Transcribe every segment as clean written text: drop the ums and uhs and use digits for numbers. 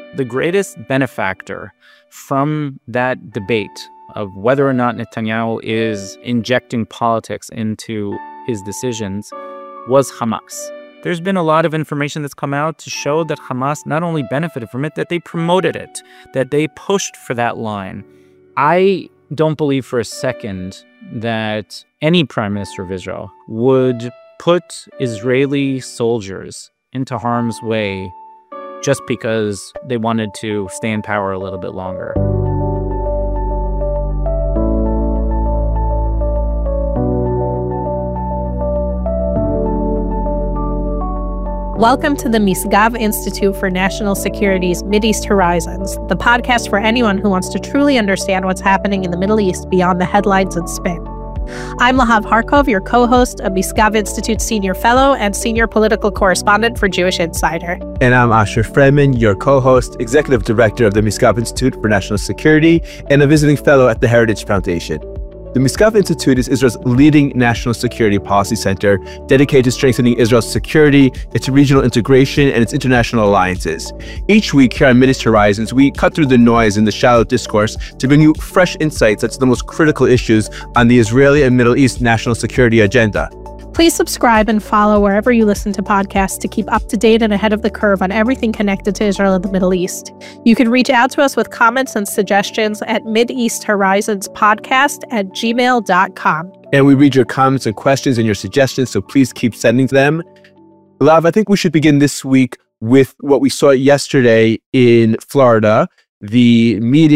The greatest benefactor from that debate of whether or not Netanyahu is injecting politics into his decisions was Hamas. There's been a lot of information that's come out to show that Hamas not only benefited from it, that they promoted it, that they pushed for that line. I don't believe for a second that any prime minister of Israel would put Israeli soldiers into harm's way just because they wanted to stay in power a little bit longer. Welcome to the Misgav Institute for National Security's Mideast Horizons, the podcast for anyone who wants to truly understand what's happening in the Middle East beyond the headlines and spin. I'm Lahav Harkov, your co-host, a Misgav Institute Senior Fellow and Senior Political Correspondent for Jewish Insider. And I'm Asher Freeman, your co-host, Executive Director of the Misgav Institute for National Security, and a Visiting Fellow at the Heritage Foundation. The Misgav Institute is Israel's leading national security policy center dedicated to strengthening Israel's security, its regional integration, and its international alliances. Each week here on Mideast Horizons, we cut through the noise in the shallow discourse to bring you fresh insights into the most critical issues on the Israeli and Middle East national security agenda. Please subscribe and follow wherever you listen to podcasts to keep up to date and ahead of the curve on everything connected to Israel and the Middle East. You can reach out to us with comments and suggestions at mideasthorizonspodcast@gmail.com. And we read your comments and questions and your suggestions, so please keep sending them. Lav, I think we should begin this week with what we saw yesterday in Florida, the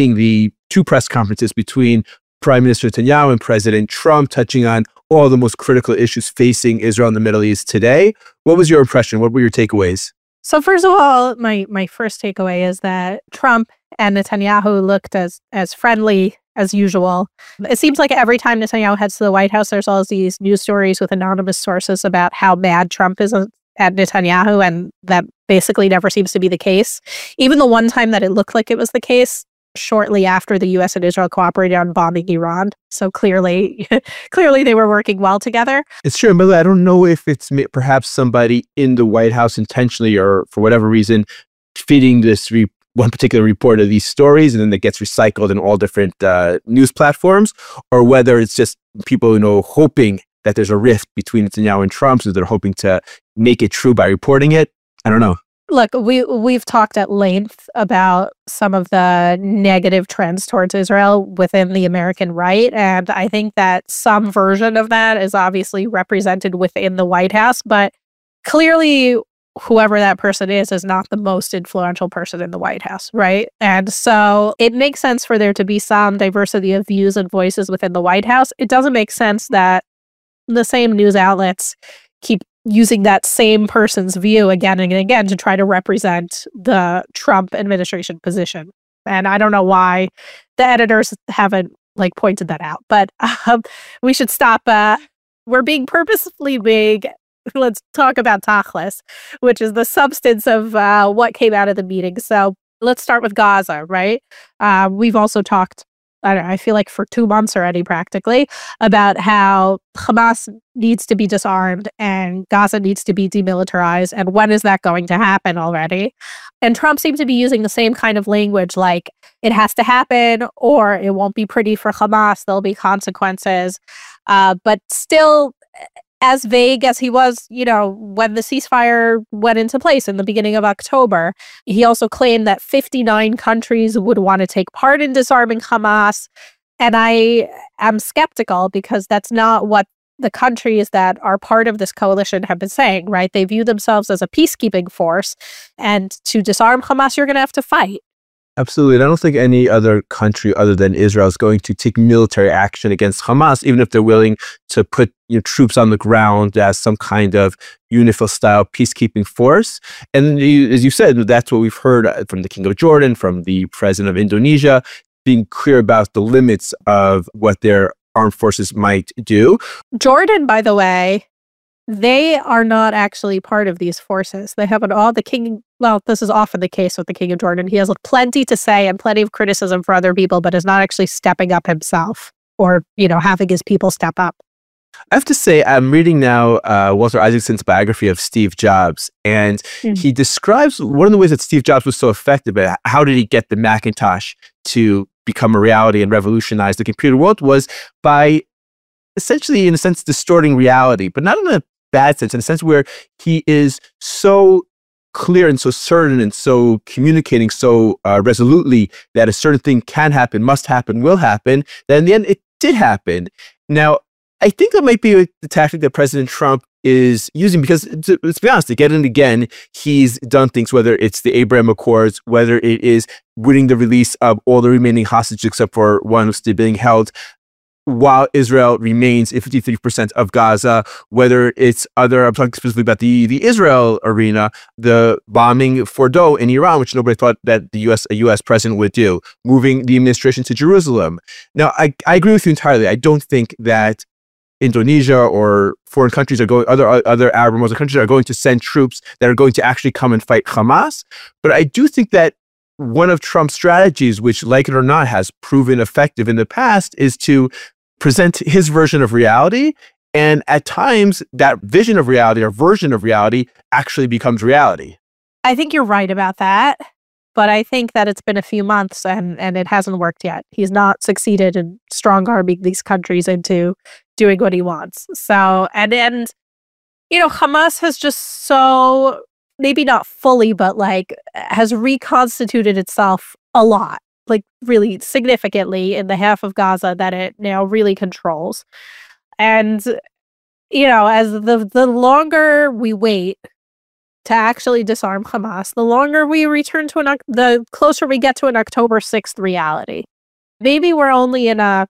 two press conferences between Prime Minister Netanyahu and President Trump, touching on all the most critical issues facing Israel and the Middle East today. What was your impression? What were your takeaways? So first of all, my first takeaway is that Trump and Netanyahu looked as friendly as usual. It seems like every time Netanyahu heads to the White House, there's all these news stories with anonymous sources about how mad Trump is at Netanyahu, and that basically never seems to be the case. Even the one time that it looked like it was the case, shortly after the U.S. and Israel cooperated on bombing Iran. So clearly they were working well together. It's true. But I don't know if it's perhaps somebody in the White House intentionally or for whatever reason feeding this one particular report of these stories, and then it gets recycled in all different news platforms, or whether it's just people, hoping that there's a rift between Netanyahu and Trump, so they're hoping to make it true by reporting it. I don't know. Look, we've talked at length about some of the negative trends towards Israel within the American right, and I think that some version of that is obviously represented within the White House, but clearly whoever that person is not the most influential person in the White House, right? And so it makes sense for there to be some diversity of views and voices within the White House. It doesn't make sense that the same news outlets keep using that same person's view again and again to try to represent the Trump administration position. And I don't know why the editors haven't pointed that out, but we should stop. We're being purposefully vague. Let's talk about Tachlis, which is the substance of what came out of the meeting. So let's start with Gaza, right? We've also talked, I feel like for 2 months already practically, about how Hamas needs to be disarmed and Gaza needs to be demilitarized. And when is that going to happen already? And Trump seems to be using the same kind of language, like it has to happen or it won't be pretty for Hamas. There'll be consequences. But still as vague as he was, when the ceasefire went into place in the beginning of October. He also claimed that 59 countries would want to take part in disarming Hamas. And I am skeptical because that's not what the countries that are part of this coalition have been saying, right? They view themselves as a peacekeeping force. And to disarm Hamas, you're going to have to fight. Absolutely. And I don't think any other country other than Israel is going to take military action against Hamas, even if they're willing to put troops on the ground as some kind of UNIFIL-style peacekeeping force. And as you said, that's what we've heard from the King of Jordan, from the President of Indonesia, being clear about the limits of what their armed forces might do. Jordan, by the way, they are not actually part of these forces. They haven't all this is often the case with the King of Jordan. He has plenty to say and plenty of criticism for other people, but is not actually stepping up himself or, having his people step up. I have to say, I'm reading now Walter Isaacson's biography of Steve Jobs, and he describes one of the ways that Steve Jobs was so effective at how did he get the Macintosh to become a reality and revolutionize the computer world was by essentially, in a sense, distorting reality, but not in a bad sense, in a sense where he is so clear and so certain and so communicating so resolutely that a certain thing can happen, must happen, will happen, that in the end it did happen. Now, I think that might be the tactic that President Trump is using because, let's be honest, again and again, he's done things, whether it's the Abraham Accords, whether it is winning the release of all the remaining hostages except for one who's still being held, while Israel remains in 53% of Gaza, whether it's other, I'm talking specifically about the Israel arena, the bombing Fordo in Iran, which nobody thought that a U.S. president would do, moving the administration to Jerusalem. Now, I agree with you entirely. I don't think that Indonesia or foreign countries are going, other Arab or Muslim countries are going to send troops that are going to actually come and fight Hamas. But I do think that one of Trump's strategies, which, like it or not, has proven effective in the past, is to present his version of reality. And at times, that vision of reality or version of reality actually becomes reality. I think you're right about that. But I think that it's been a few months and it hasn't worked yet. He's not succeeded in strong-arming these countries into doing what he wants. So, and Hamas has just so, maybe not fully, but has reconstituted itself a lot, really significantly in the half of Gaza that it now really controls. And, as the longer we wait to actually disarm Hamas, the longer we return to the closer we get to an October 6th reality. Maybe we're only in a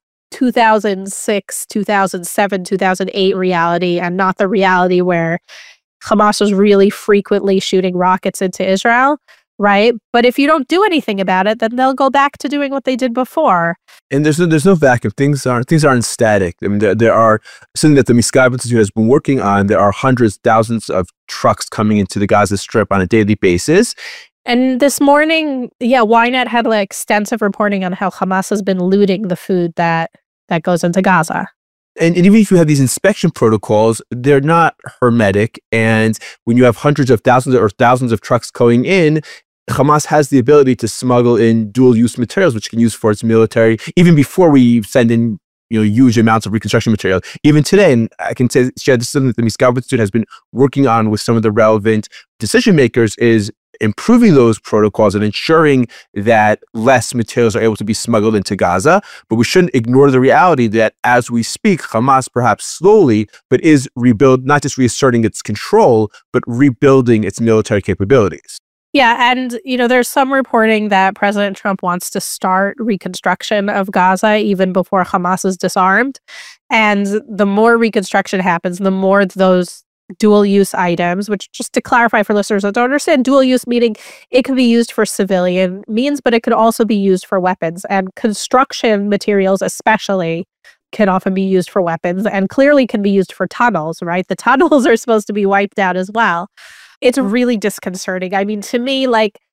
2006, 2007, 2008 reality and not the reality where Hamas was really frequently shooting rockets into Israel, right? But if you don't do anything about it, then they'll go back to doing what they did before. And there's no vacuum. Things aren't static. I mean, there are something that the Miskab Institute has been working on. There are hundreds, thousands of trucks coming into the Gaza Strip on a daily basis. And this morning, Ynet had extensive reporting on how Hamas has been looting the food that goes into Gaza. And even if you have these inspection protocols, they're not hermetic. And when you have hundreds of thousands or thousands of trucks going in, Hamas has the ability to smuggle in dual-use materials, which it can use for its military, even before we send in huge amounts of reconstruction material. Even today, and I can say, this is something that the Miskab Institute has been working on with some of the relevant decision makers, is improving those protocols and ensuring that less materials are able to be smuggled into Gaza. But we shouldn't ignore the reality that as we speak, Hamas, perhaps slowly, but is not just reasserting its control, but rebuilding its military capabilities. Yeah, and there's some reporting that President Trump wants to start reconstruction of Gaza even before Hamas is disarmed. And the more reconstruction happens, the more those dual-use items, which, just to clarify for listeners that don't understand, dual-use meaning it can be used for civilian means, but it could also be used for weapons. And construction materials especially can often be used for weapons and clearly can be used for tunnels, right? The tunnels are supposed to be wiped out as well. It's really disconcerting. I mean, to me,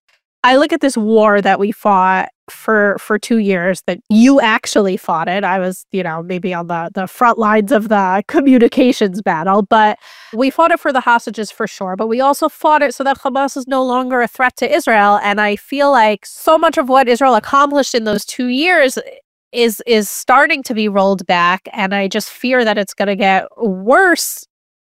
I look at this war that we fought for 2 years, that you actually fought it. I was, maybe on the front lines of the communications battle, but we fought it for the hostages for sure. But we also fought it so that Hamas is no longer a threat to Israel. And I feel like so much of what Israel accomplished in those 2 years is starting to be rolled back. And I just fear that it's going to get worse.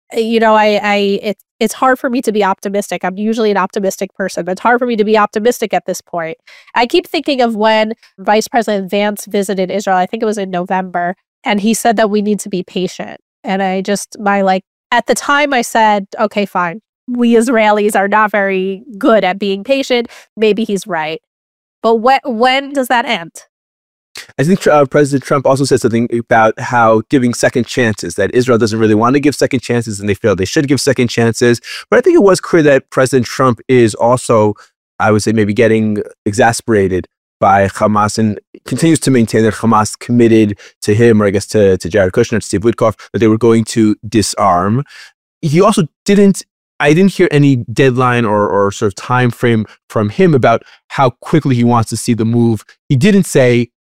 It's hard for me to be optimistic. I'm usually an optimistic person, but it's hard for me to be optimistic at this point. I keep thinking of when Vice President Vance visited Israel. I think it was in November, and he said that we need to be patient. And at the time I said, okay, fine. We Israelis are not very good at being patient. Maybe he's right. But when does that end? I think President Trump also said something about how giving second chances, that Israel doesn't really want to give second chances and they feel they should give second chances. But I think it was clear that President Trump is also, I would say, maybe getting exasperated by Hamas and continues to maintain that Hamas committed to him, or I guess to Jared Kushner, to Steve Witkoff, that they were going to disarm. He also I didn't hear any deadline or sort of time frame from him about how quickly he wants to see the move. He didn't say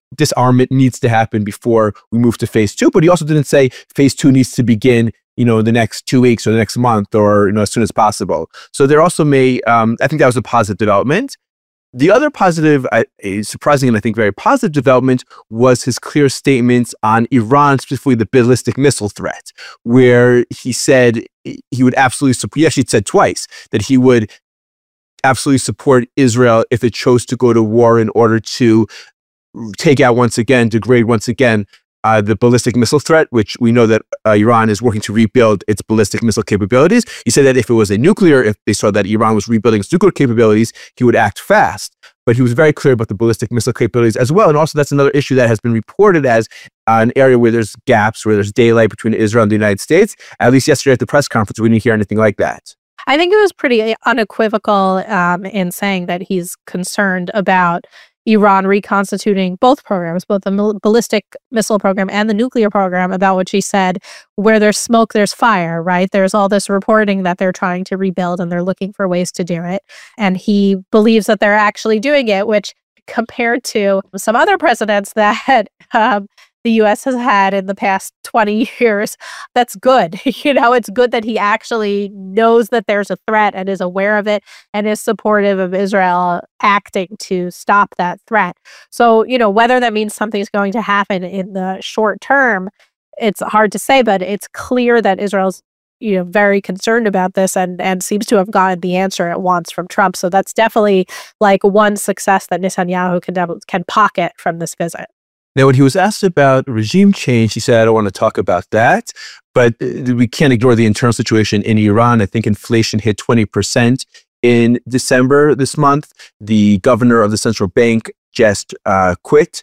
disarmament needs to happen before we move to phase two. But he also didn't say phase two needs to begin, the next 2 weeks or the next month or, as soon as possible. So there also I think that was a positive development. The other positive, surprising and I think very positive development was his clear statements on Iran, specifically the ballistic missile threat, where he said he would absolutely support, he actually said twice that he would absolutely support Israel if it chose to go to war in order to take out once again, degrade once again, the ballistic missile threat, which we know that Iran is working to rebuild its ballistic missile capabilities. He said that if they saw that Iran was rebuilding its nuclear capabilities, he would act fast. But he was very clear about the ballistic missile capabilities as well. And also that's another issue that has been reported as an area where there's gaps, where there's daylight between Israel and the United States. At least yesterday at the press conference, we didn't hear anything like that. I think it was pretty unequivocal in saying that he's concerned about Iran reconstituting both programs, both the ballistic missile program and the nuclear program, about which he said, where there's smoke, there's fire, right? There's all this reporting that they're trying to rebuild and they're looking for ways to do it. And he believes that they're actually doing it, which compared to some other presidents that the U.S. has had in the past 20 years, that's good. It's good that he actually knows that there's a threat and is aware of it and is supportive of Israel acting to stop that threat. So, whether that means something's going to happen in the short term, it's hard to say, but it's clear that Israel's very concerned about this and seems to have gotten the answer it wants from Trump. So that's definitely like one success that Netanyahu can pocket from this visit. Now, when he was asked about regime change, he said, I don't want to talk about that, but we can't ignore the internal situation in Iran. I think inflation hit 20% in December this month. The governor of the central bank just quit.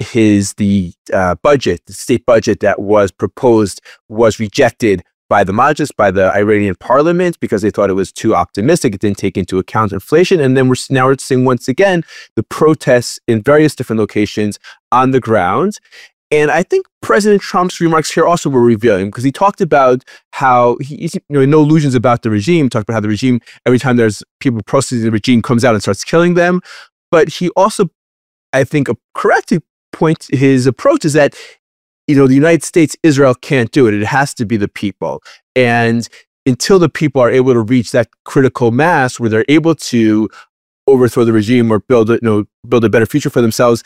The state budget that was proposed was rejected by the Majlis, by the Iranian parliament, because they thought it was too optimistic. It didn't take into account inflation. And then we're seeing once again the protests in various different locations on the ground. And I think President Trump's remarks here also were revealing, because he talked about how no illusions about the regime, talked about how the regime, every time there's people protesting the regime, comes out and starts killing them. But he also, I think, correctly his approach is that the United States, Israel can't do it. It has to be the people. And until the people are able to reach that critical mass where they're able to overthrow the regime or build a better future for themselves,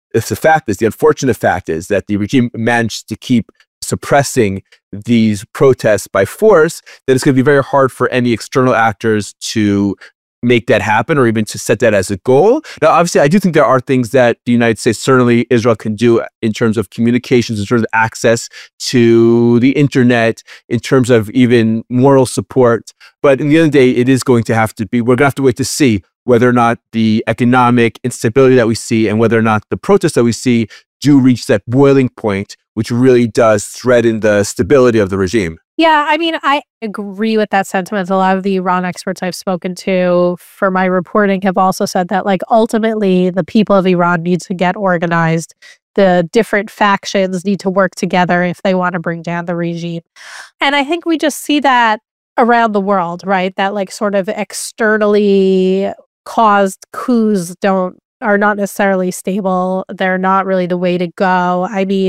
the unfortunate fact is that the regime managed to keep suppressing these protests by force, that it's going to be very hard for any external actors to make that happen or even to set that as a goal. Now, obviously, I do think there are things that the United States, certainly Israel, can do in terms of communications, in terms of access to the internet, in terms of even moral support. But in the end of the day, it is going to have to be, we're going to have to wait to see whether or not the economic instability that we see and whether or not the protests that we see do reach that boiling point, which really does threaten the stability of the regime. Yeah, I agree with that sentiment. A lot of the Iran experts I've spoken to for my reporting have also said that, ultimately, the people of Iran need to get organized. The different factions need to work together if they want to bring down the regime. And I think we just see that around the world, right? That sort of externally caused coups are not necessarily stable. They're not really the way to go.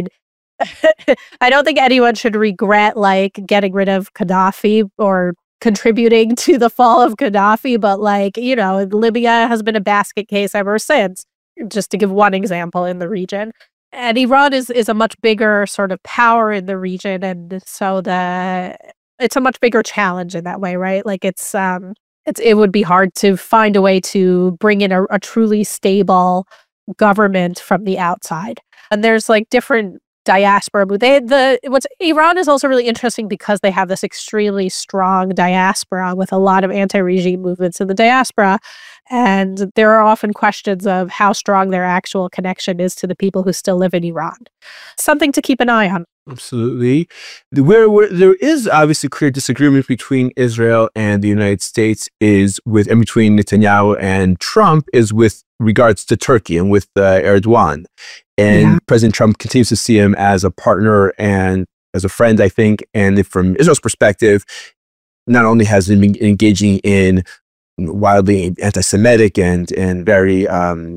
I don't think anyone should regret getting rid of Gaddafi or contributing to the fall of Gaddafi, but Libya has been a basket case ever since, just to give one example in the region. And Iran is a much bigger sort of power in the region, and so it's a much bigger challenge in that way, right? It would be hard to find a way to bring in a truly stable government from the outside. And there's different diaspora. Iran is also really interesting because they have this extremely strong diaspora with a lot of anti-regime movements in the diaspora. And there are often questions of how strong their actual connection is to the people who still live in Iran. Something to keep an eye on. Absolutely. Where there is obviously clear disagreement between Israel and the United States and between Netanyahu and Trump is with regards to Turkey and with Erdogan. And President Trump continues to see him as a partner and as a friend, I think. And from Israel's perspective, not only has he been engaging in wildly anti-Semitic and very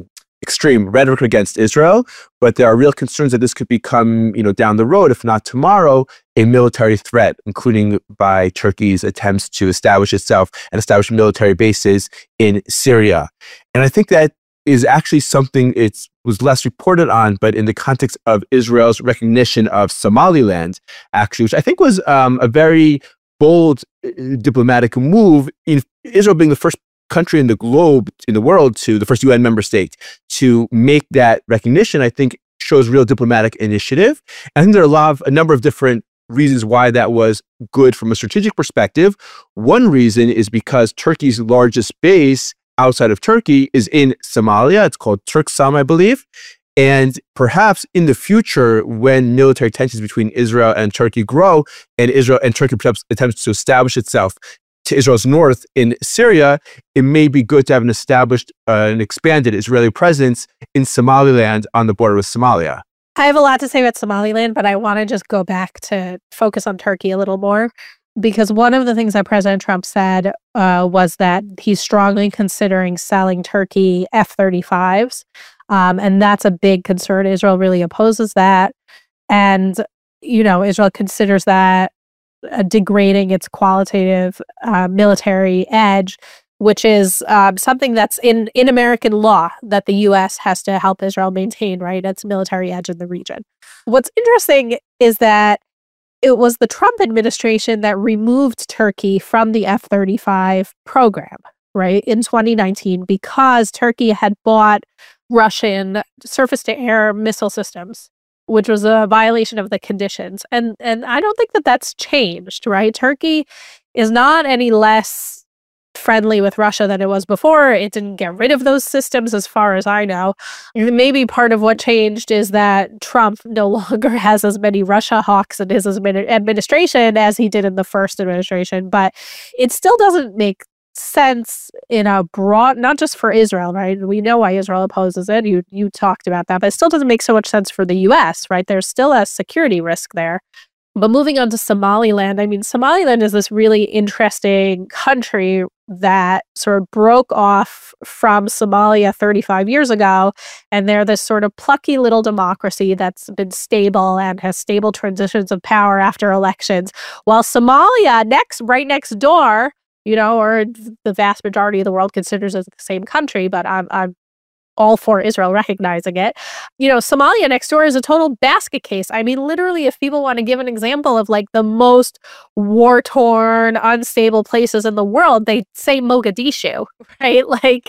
extreme rhetoric against Israel, but there are real concerns that this could become, down the road, if not tomorrow, a military threat, including by Turkey's attempts to establish itself and establish military bases in Syria. And I think that is actually something it was less reported on, but in the context of Israel's recognition of Somaliland, actually, which I think was a very bold diplomatic move, in Israel being the first country in the globe, in the world, the first UN member state to make that recognition, I think shows real diplomatic initiative. I think there are a number of different reasons why that was good from a strategic perspective. One reason is because Turkey's largest base outside of Turkey is in Somalia. It's called Turksam, I believe. And perhaps in the future, when military tensions between Israel and Turkey grow, and Turkey perhaps attempts to establish itself to Israel's north in Syria, it may be good to have an established and expanded Israeli presence in Somaliland on the border with Somalia. I have a lot to say about Somaliland, but I want to just go back to focus on Turkey a little more, because one of the things that President Trump said was that he's strongly considering selling Turkey F-35s. And that's a big concern. Israel really opposes that. And, Israel considers that degrading its qualitative military edge, which is something that's in American law that the U.S. has to help Israel maintain, right? Its military edge in the region. What's interesting is that it was the Trump administration that removed Turkey from the F-35 program, right, in 2019, because Turkey had bought Russian surface-to-air missile systems, which was a violation of the conditions. And I don't think that that's changed, right? Turkey is not any less friendly with Russia than it was before. It didn't get rid of those systems as far as I know. Maybe part of what changed is that Trump no longer has as many Russia hawks in his administration as he did in the first administration, but it still doesn't make sense in a broad, not just for Israel, right? We know why Israel opposes it. You talked about that, but it still doesn't make so much sense for the US, right? There's still a security risk there. But moving on to Somaliland, Somaliland is this really interesting country that sort of broke off from Somalia 35 years ago. And they're this sort of plucky little democracy that's been stable and has stable transitions of power after elections. While Somalia, right next door, or the vast majority of the world considers it the same country, but I'm all for Israel recognizing it. Somalia next door is a total basket case. Literally, if people want to give an example of like the most war-torn, unstable places in the world, they say Mogadishu, right?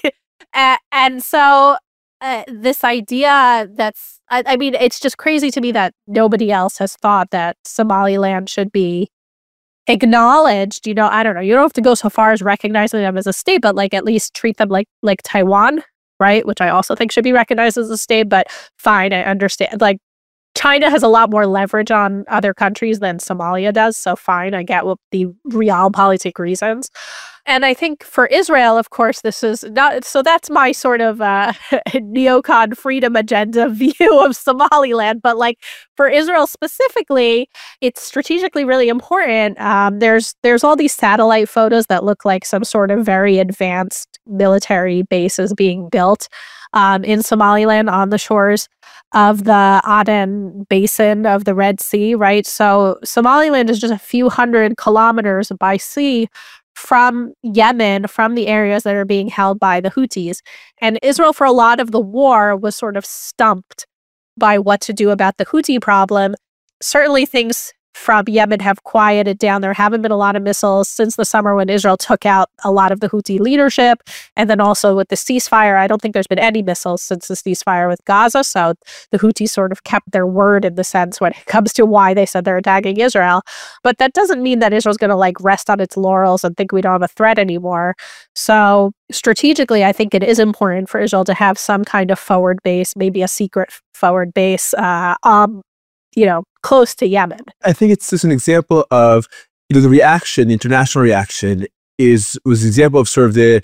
And so this idea that's, it's just crazy to me that nobody else has thought that Somaliland should be acknowledged. I don't know. You don't have to go so far as recognizing them as a state, but at least treat them like Taiwan, right? Which I also think should be recognized as a state, but fine, I understand. China has a lot more leverage on other countries than Somalia does, so fine, I get what the realpolitik reasons. And I think for Israel, of course, this is not, so that's my sort of neocon freedom agenda view of Somaliland. But for Israel specifically, it's strategically really important. There's all these satellite photos that look like some sort of very advanced military bases being built in Somaliland on the shores of the Aden Basin of the Red Sea, right? So Somaliland is just a few hundred kilometers by sea from Yemen, from the areas that are being held by the Houthis. And Israel, for a lot of the war, was sort of stumped by what to do about the Houthi problem. Certainly things from Yemen have quieted down. There haven't been a lot of missiles since the summer when Israel took out a lot of the Houthi leadership. And then also with the ceasefire, I don't think there's been any missiles since the ceasefire with Gaza. So the Houthis sort of kept their word in the sense when it comes to why they said they're attacking Israel. But that doesn't mean that Israel's going to rest on its laurels and think we don't have a threat anymore. So strategically, I think it is important for Israel to have some kind of forward base, maybe a secret forward base, close to Yemen. I think it's just an example of, the reaction, the international reaction was an example of sort of the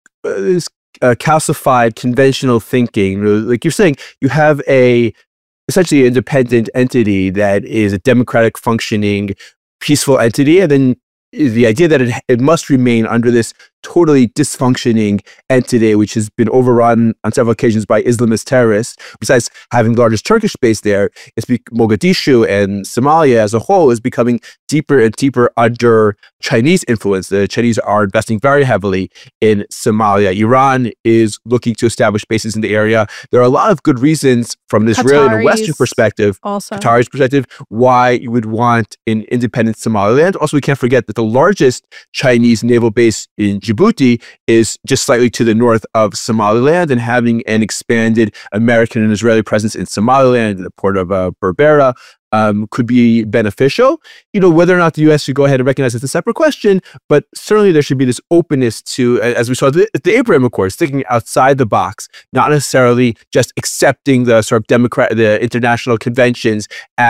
calcified conventional thinking. Like you're saying, you have essentially an independent entity that is a democratic functioning, peaceful entity. And then the idea that it must remain under this totally dysfunctioning entity, which has been overrun on several occasions by Islamist terrorists. Besides having the largest Turkish base there, Mogadishu and Somalia as a whole is becoming deeper and deeper under Chinese influence. The Chinese are investing very heavily in Somalia. Iran is looking to establish bases in the area. There are a lot of good reasons from an Israeli and a Western perspective, Qatari's perspective, why you would want an independent Somaliland. Also, we can't forget that the largest Chinese naval base in Djibouti is just slightly to the north of Somaliland, and having an expanded American and Israeli presence in Somaliland, in the port of Berbera, could be beneficial. Whether or not the U.S. should go ahead and recognize it's a separate question, but certainly there should be this openness to, as we saw at the Abraham Accords, thinking outside the box, not necessarily just accepting the sort of the international conventions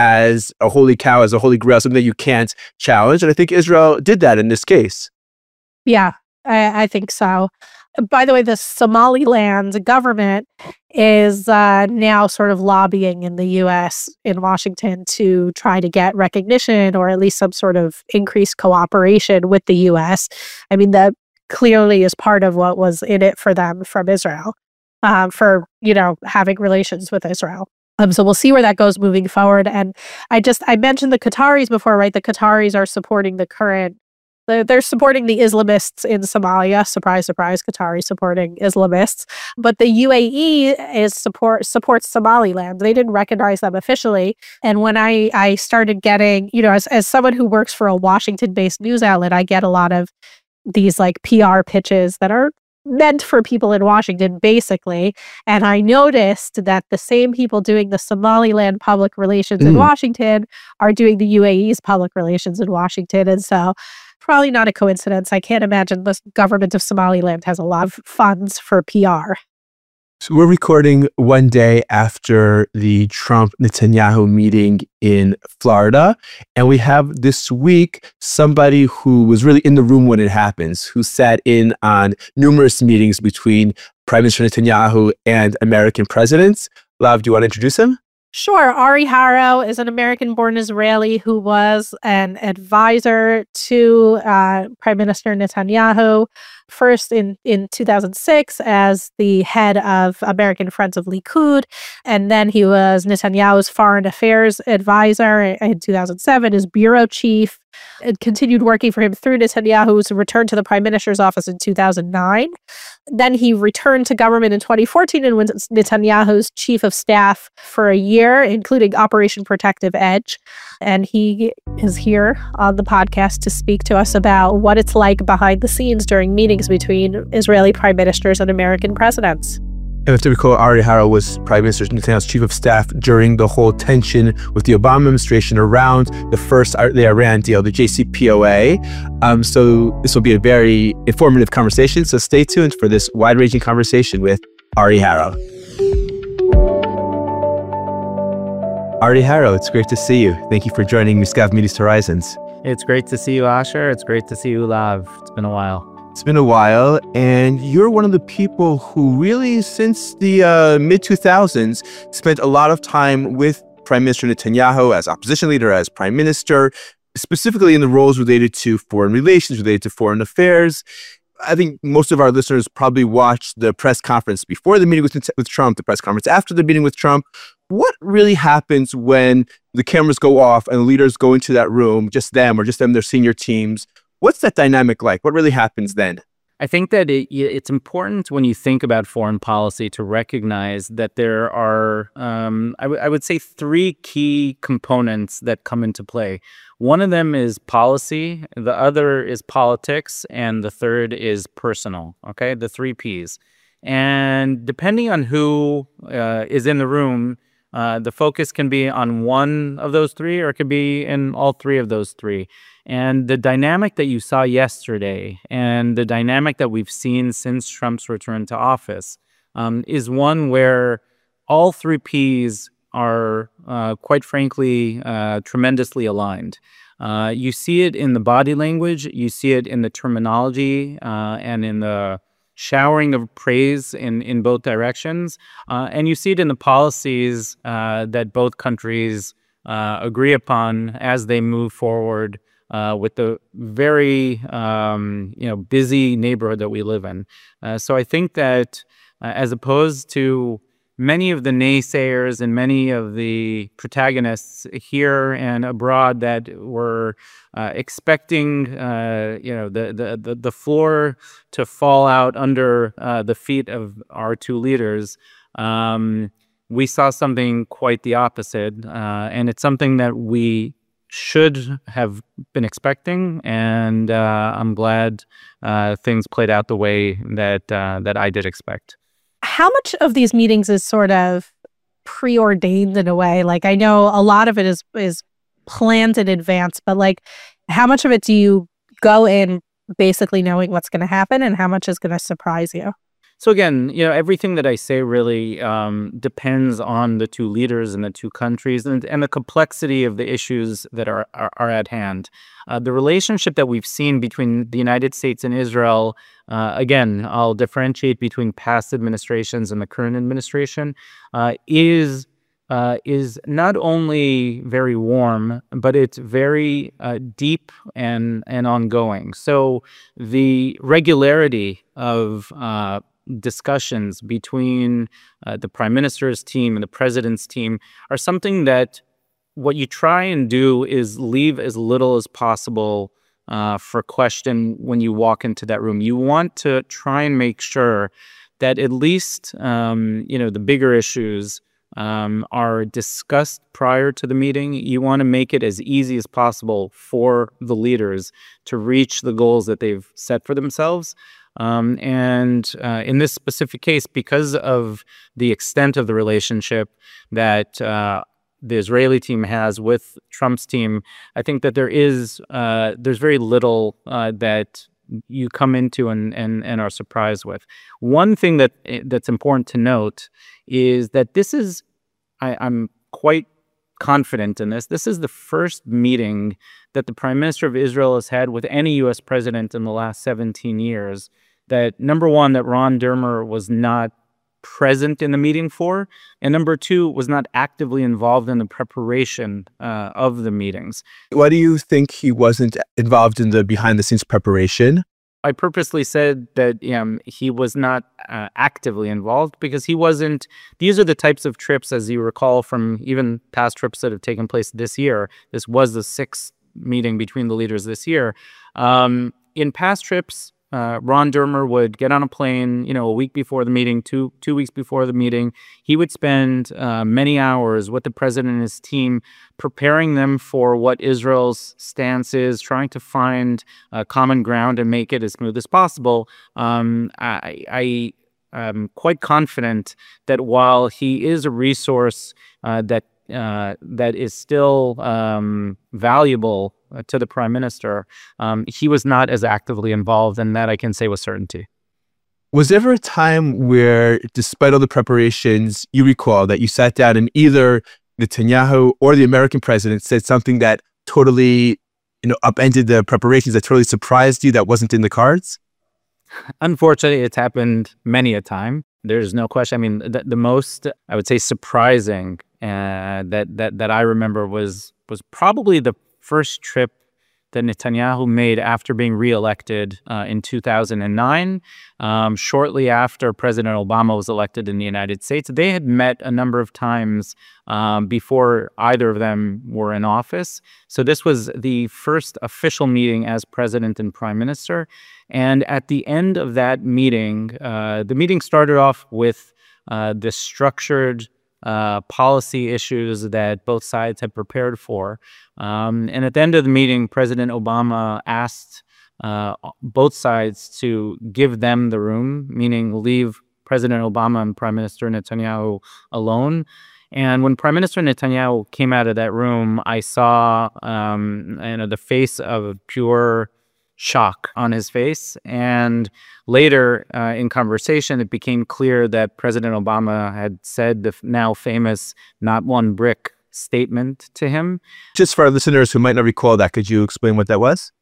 as a holy cow, as a holy grail, something that you can't challenge. And I think Israel did that in this case. Yeah, I think so. By the way, the Somaliland government is now sort of lobbying in the U.S. in Washington to try to get recognition or at least some sort of increased cooperation with the U.S. I mean, that clearly is part of what was in it for them from Israel, for, having relations with Israel. So we'll see where that goes moving forward. And I mentioned the Qataris before, right? The Qataris are supporting they're supporting the Islamists in Somalia. Surprise, surprise, Qatari supporting Islamists. But the UAE supports Somaliland. They didn't recognize them officially. And when I started getting, as someone who works for a Washington-based news outlet, I get a lot of these like PR pitches that are meant for people in Washington, basically. And I noticed that the same people doing the Somaliland public relations in Washington are doing the UAE's public relations in Washington. And so probably not a coincidence. I can't imagine the government of Somaliland has a lot of funds for PR. So we're recording one day after the Trump-Netanyahu meeting in Florida. And we have this week somebody who was really in the room when it happens, who sat in on numerous meetings between Prime Minister Netanyahu and American presidents. Lav, do you want to introduce him? Sure. Ari Haro is an American-born Israeli who was an advisor to Prime Minister Netanyahu, first in 2006 as the head of American Friends of Likud, and then he was Netanyahu's foreign affairs advisor in 2007 as bureau chief, and continued working for him through Netanyahu's return to the prime minister's office in 2009. Then he returned to government in 2014 and was Netanyahu's chief of staff for a year, including Operation Protective Edge. And he is here on the podcast to speak to us about what it's like behind the scenes during meetings between Israeli prime ministers and American presidents. And we have to recall Ari Haro was Prime Minister Netanyahu's chief of staff during the whole tension with the Obama administration around the Iran deal, the JCPOA. So this will be a very informative conversation. So stay tuned for this wide-ranging conversation with Ari Haro. Ari Haro, it's great to see you. Thank you for joining Miskav Middle East Horizons. It's great to see you, Asher. It's great to see you, Lav. It's been a while. It's been a while, and you're one of the people who really, since the mid-2000s, spent a lot of time with Prime Minister Netanyahu as opposition leader, as prime minister, specifically in the roles related to foreign relations, related to foreign affairs. I think most of our listeners probably watched the press conference before the meeting with Trump, the press conference after the meeting with Trump. What really happens when the cameras go off and leaders go into that room, just them, their senior teams? What's that dynamic like? What really happens then? I think that it's important when you think about foreign policy to recognize that there are, I would say, three key components that come into play. One of them is policy, the other is politics, and the third is personal, okay? The three Ps. And depending on who is in the room, the focus can be on one of those three, or it could be in all three of those three. And the dynamic that you saw yesterday and the dynamic that we've seen since Trump's return to office is one where all three Ps are, quite frankly, tremendously aligned. You see it in the body language, you see it in the terminology, and in the showering of praise in both directions. And you see it in the policies that both countries agree upon as they move forward with the very busy neighborhood that we live in. So I think that as opposed to many of the naysayers and many of the protagonists here and abroad that were expecting the floor to fall out under the feet of our two leaders, we saw something quite the opposite, and it's something that we should have been expecting, and I'm glad things played out the way that I did expect. How much of these meetings is sort of preordained in a way? Like, I know a lot of it is planned in advance, but like, how much of it do you go in basically knowing what's going to happen, and how much is going to surprise you? So again, everything that I say really depends on the two leaders and the two countries and the complexity of the issues that are at hand. The relationship that we've seen between the United States and Israel, again, I'll differentiate between past administrations and the current administration, is not only very warm, but it's very deep and ongoing. So the regularity of discussions between the prime minister's team and the president's team are something that what you try and do is leave as little as possible for question when you walk into that room. You want to try and make sure that at least the bigger issues are discussed prior to the meeting. You want to make it as easy as possible for the leaders to reach the goals that they've set for themselves. And in this specific case, because of the extent of the relationship that the Israeli team has with Trump's team, I think that there's very little that you come into and are surprised with. One thing that's important to note is that I'm quite confident in this. This is the first meeting that the Prime Minister of Israel has had with any U.S. president in the last 17 years. That, number one, that Ron Dermer was not present in the meeting for, and number two, was not actively involved in the preparation of the meetings. Why do you think he wasn't involved in the behind-the-scenes preparation? I purposely said that he was not actively involved because he wasn't. These are the types of trips, as you recall from even past trips that have taken place this year. This was the sixth meeting between the leaders this year. In past trips, Ron Dermer would get on a plane, a week before the meeting, two weeks before the meeting. He would spend many hours with the president and his team, preparing them for what Israel's stance is, trying to find common ground and make it as smooth as possible. I'm quite confident that while he is a resource that is still valuable to the prime minister, he was not as actively involved, and that I can say with certainty. Was there ever a time where, despite all the preparations, you recall that you sat down and either Netanyahu or the American president said something that totally, upended the preparations, that totally surprised you, that wasn't in the cards? Unfortunately, it's happened many a time. There's no question. I mean, the most, I would say, surprising that I remember was probably the first trip that Netanyahu made after being reelected in 2009, shortly after President Obama was elected in the United States. They had met a number of times before either of them were in office. So this was the first official meeting as president and prime minister. And at the end of that meeting, the meeting started off with the structured policy issues that both sides had prepared for. And at the end of the meeting, President Obama asked both sides to give them the room, meaning leave President Obama and Prime Minister Netanyahu alone. And when Prime Minister Netanyahu came out of that room, I saw the face of pure shock on his face. And later in conversation, it became clear that President Obama had said the now famous "not one brick" statement to him. Just for our listeners who might not recall that, could you explain what that was?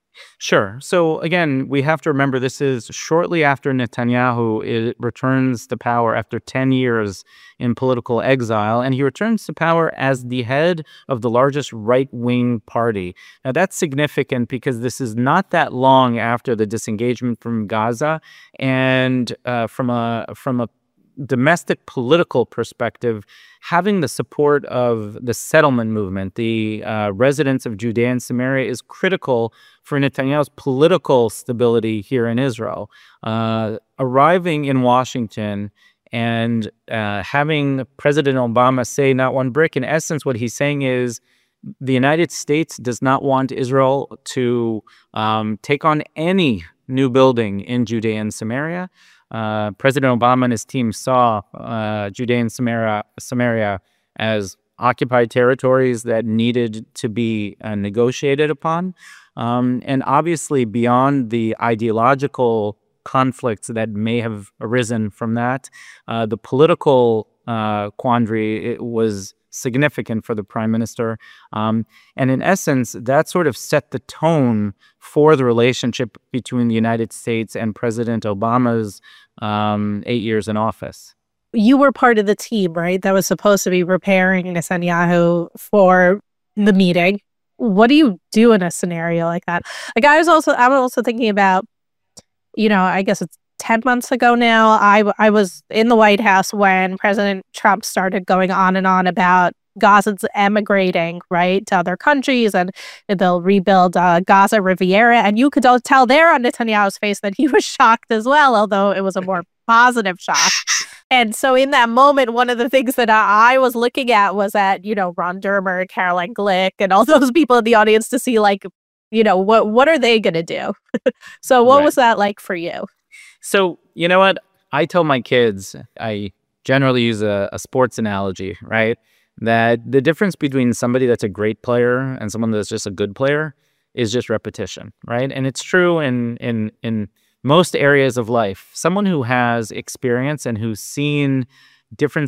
Sure. So again, we have to remember this is shortly after Netanyahu returns to power after 10 years in political exile, and he returns to power as the head of the largest right-wing party. Now that's significant because this is not that long after the disengagement from Gaza, and from a domestic political perspective, having the support of the settlement movement, the residents of Judea and Samaria, is critical for Netanyahu's political stability here in Israel. Arriving in Washington and having President Obama say not one brick, in essence, what he's saying is the United States does not want Israel to take on any new building in Judea and Samaria. President Obama and his team saw Judea and Samaria as occupied territories that needed to be negotiated upon. And obviously, beyond the ideological conflicts that may have arisen from that, the political quandary was significant for the prime minister. And in essence, that sort of set the tone for the relationship between the United States and President Obama's 8 years in office. You were part of the team, right, that was supposed to be preparing Netanyahu for the meeting. What do you do in a scenario like that? Like, I'm also thinking about, I guess it's 10 months ago now, I was in the White House when President Trump started going on and on about Gazans emigrating, right, to other countries, and they'll rebuild Gaza Riviera. And you could tell there on Netanyahu's face that he was shocked as well, although it was a more positive shock. And so in that moment, one of the things that I was looking at was at, Ron Dermer, Caroline Glick, and all those people in the audience to see, like, what are they going to do? So what was that like for you? So, you know what? I tell my kids, I generally use a sports analogy, right? That the difference between somebody that's a great player and someone that's just a good player is just repetition, right? And it's true in most areas of life. Someone who has experience and who's seen different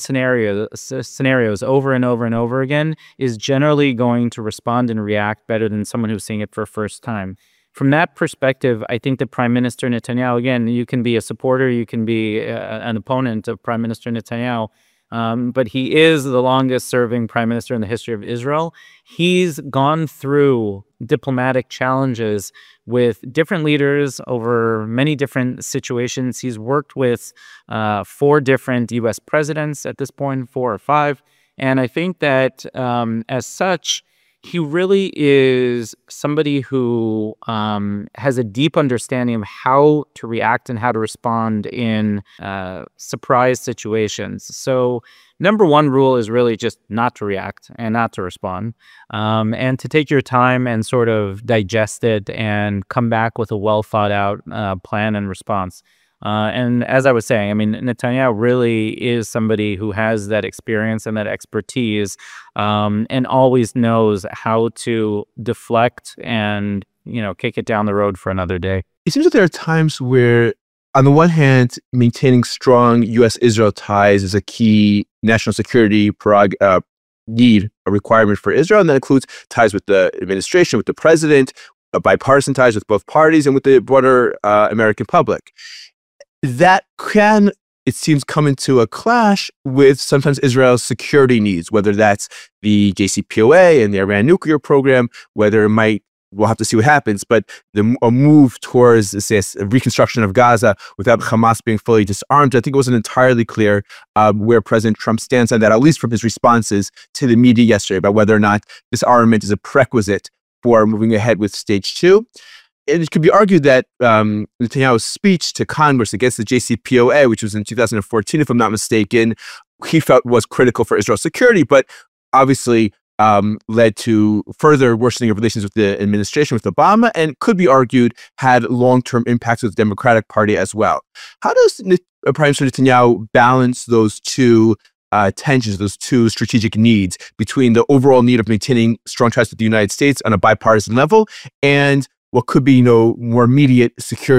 scenarios over and over and over again is generally going to respond and react better than someone who's seeing it for the first time. From that perspective, I think that Prime Minister Netanyahu, again, you can be a supporter, you can be an opponent of Prime Minister Netanyahu, but he is the longest serving prime minister in the history of Israel. He's gone through diplomatic challenges with different leaders over many different situations. He's worked with 4 different U.S. presidents at this point, 4 or 5. And I think that as such, he really is somebody who has a deep understanding of how to react and how to respond in surprise situations. So number one rule is really just not to react and not to respond, and to take your time and sort of digest it and come back with a well thought out plan and response. And as I was saying, I mean, Netanyahu really is somebody who has that experience and that expertise, and always knows how to deflect and, kick it down the road for another day. It seems that there are times where, on the one hand, maintaining strong U.S.-Israel ties is a key national security need, a requirement for Israel, and that includes ties with the administration, with the president, bipartisan ties with both parties, and with the broader American public. That can, it seems, come into a clash with sometimes Israel's security needs, whether that's the JCPOA and the Iran nuclear program, whether it might, we'll have to see what happens, but a move towards, say, a reconstruction of Gaza without Hamas being fully disarmed. I think it wasn't entirely clear where President Trump stands on that, at least from his responses to the media yesterday, about whether or not disarmament is a prerequisite for moving ahead with stage 2. It could be argued that Netanyahu's speech to Congress against the JCPOA, which was in 2014, if I'm not mistaken, he felt was critical for Israel's security, but obviously led to further worsening of relations with the administration, with Obama, and could be argued had long-term impacts with the Democratic Party as well. How does Prime Minister Netanyahu balance those two tensions, those two strategic needs between the overall need of maintaining strong ties with the United States on a bipartisan level and what could be, more immediate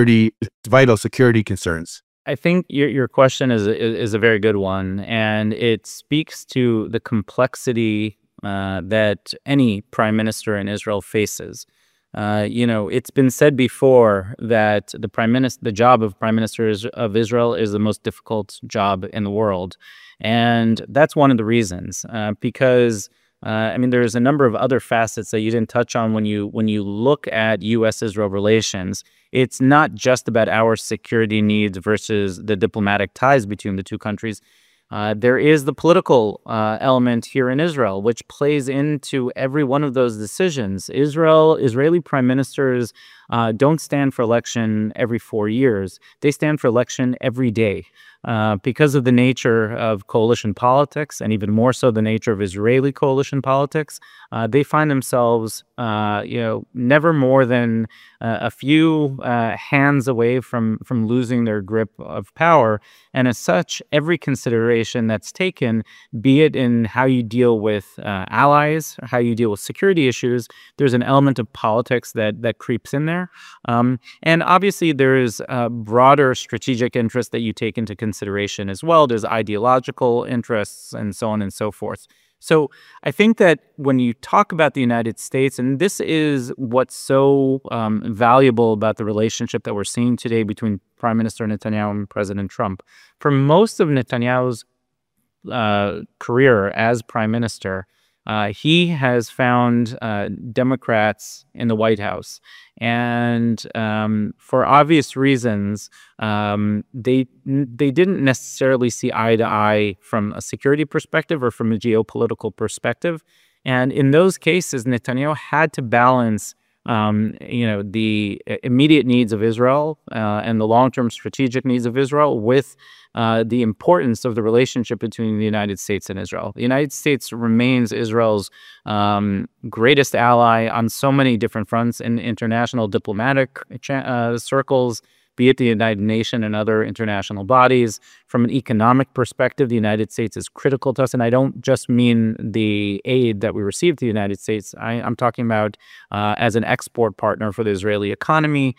vital security concerns? I think your question is a very good one, and it speaks to the complexity that any prime minister in Israel faces. It's been said before that the job of Prime Minister of Israel is the most difficult job in the world. And that's one of the reasons, because there's a number of other facets that you didn't touch on when you look at U.S.-Israel relations. It's not just about our security needs versus the diplomatic ties between the two countries. There is the political element here in Israel, which plays into every one of those decisions. Israeli prime ministers don't stand for election every 4 years. They stand for election every day. Because of the nature of coalition politics, and even more so the nature of Israeli coalition politics, they find themselves, never more than a few hands away from losing their grip of power. And as such, every consideration that's taken, be it in how you deal with allies, or how you deal with security issues, there's an element of politics that creeps in there. And obviously, there is a broader strategic interest that you take into consideration as well. There's ideological interests and so on and so forth. So I think that when you talk about the United States, and this is what's so valuable about the relationship that we're seeing today between Prime Minister Netanyahu and President Trump, for most of Netanyahu's career as Prime Minister, he has found Democrats in the White House. And for obvious reasons, they didn't necessarily see eye to eye from a security perspective or from a geopolitical perspective. And in those cases, Netanyahu had to balance the immediate needs of Israel and the long-term strategic needs of Israel with the importance of the relationship between the United States and Israel. The United States remains Israel's greatest ally on so many different fronts in international diplomatic circles, be it the United Nations and other international bodies. From an economic perspective, the United States is critical to us. And I don't just mean the aid that we receive to the United States. I'm talking about as an export partner for the Israeli economy,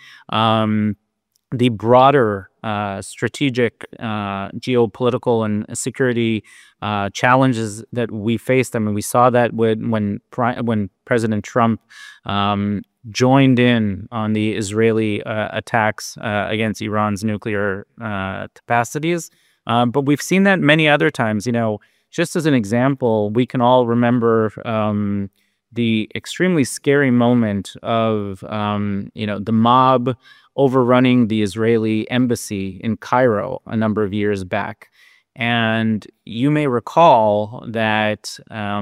the broader strategic, geopolitical and security challenges that we faced. I mean, we saw that when President Trump joined in on the Israeli attacks against Iran's nuclear capacities. But we've seen that many other times. Just as an example, we can all remember the extremely scary moment of, the mob overrunning the Israeli embassy in Cairo a number of years back. And you may recall that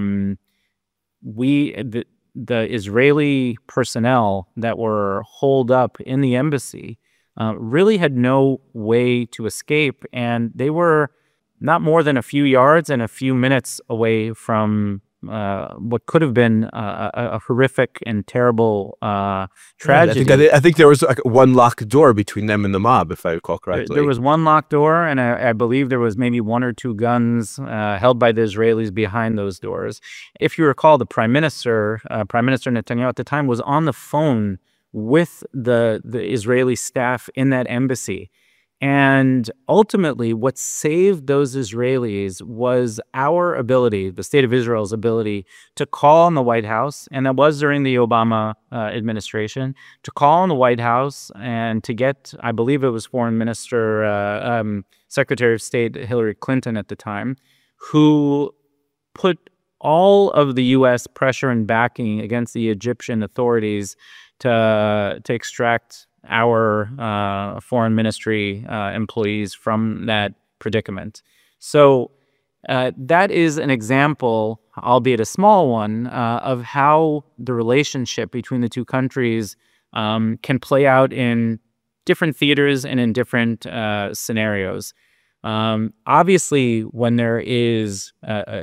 the Israeli personnel that were holed up in the embassy really had no way to escape, and they were not more than a few yards and a few minutes away from what could have been a horrific and terrible tragedy. I think there was one locked door between them and the mob, if I recall correctly. There was one locked door, and I believe there was maybe 1 or 2 guns held by the Israelis behind those doors. If you recall, the Prime Minister Netanyahu at the time was on the phone with the Israeli staff in that embassy. And ultimately, what saved those Israelis was our ability, the State of Israel's ability, to call on the White House, and that was during the Obama administration, to call on the White House and to get, I believe it was Foreign Minister, Secretary of State Hillary Clinton at the time, who put all of the U.S. pressure and backing against the Egyptian authorities to extract our foreign ministry employees from that predicament. So that is an example, albeit a small one, of how the relationship between the two countries can play out in different theaters and in different scenarios. Obviously, when there's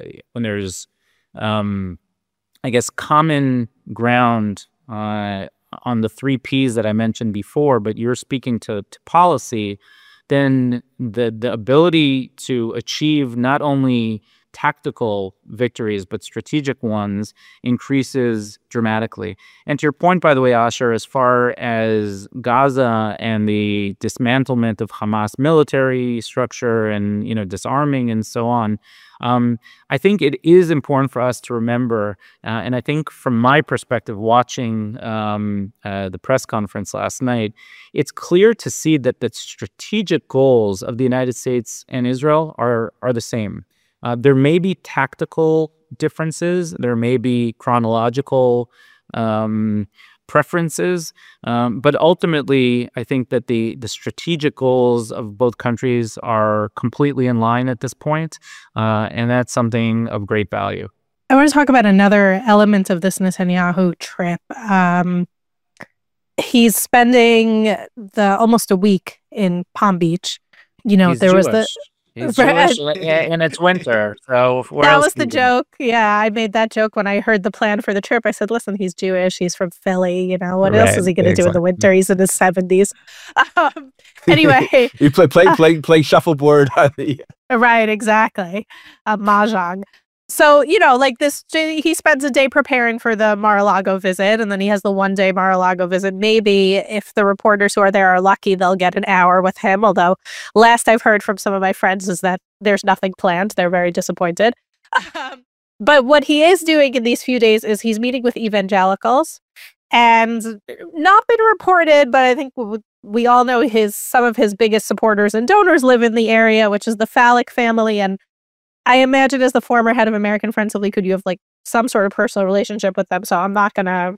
common ground on the 3 Ps that I mentioned before, but you're speaking to policy, then the ability to achieve not only tactical victories, but strategic ones, increases dramatically. And to your point, by the way, Asher, as far as Gaza and the dismantlement of Hamas military structure and, disarming and so on, I think it is important for us to remember, and I think from my perspective, watching the press conference last night, it's clear to see that the strategic goals of the United States and Israel are the same. There may be tactical differences, there may be chronological preferences, but ultimately, I think that the strategic goals of both countries are completely in line at this point, and that's something of great value. I want to talk about another element of this Netanyahu trip. He's spending almost a week in Palm Beach. He's Jewish. He's Jewish, and it's winter, so that was the joke. Yeah, I made that joke when I heard the plan for the trip. I said, "Listen, he's Jewish. He's from Philly. What else is he going to do in the winter? He's in his 70s." Anyway, you play shuffleboard on the right, exactly, mahjong. So, he spends a day preparing for the Mar-a-Lago visit, and then he has the one-day Mar-a-Lago visit. Maybe if the reporters who are there are lucky, they'll get an hour with him, although last I've heard from some of my friends is that there's nothing planned. They're very disappointed. But what he is doing in these few days is he's meeting with evangelicals, and not been reported, but I think we all know some of his biggest supporters and donors live in the area, which is the Falek family, and I imagine as the former head of American Friends of Likud, you have some sort of personal relationship with them. So I'm not going to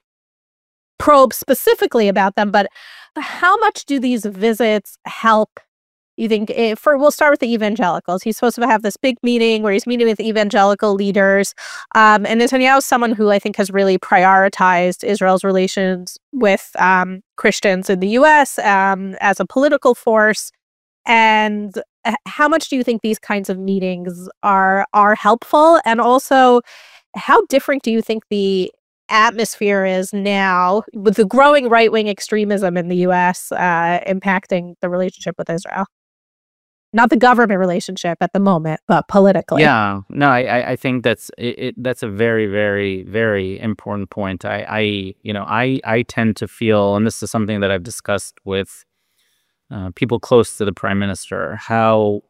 probe specifically about them. But how much do these visits help, you think? We'll start with the evangelicals. He's supposed to have this big meeting where he's meeting with evangelical leaders. And Netanyahu is someone who I think has really prioritized Israel's relations with Christians in the U.S. As a political force. And how much do you think these kinds of meetings are helpful? And also, how different do you think the atmosphere is now with the growing right-wing extremism in the U.S. Impacting the relationship with Israel? Not the government relationship at the moment, but politically. Yeah, no, I think that's a very, very, very important point. I tend to feel, and this is something that I've discussed with people close to the prime minister, how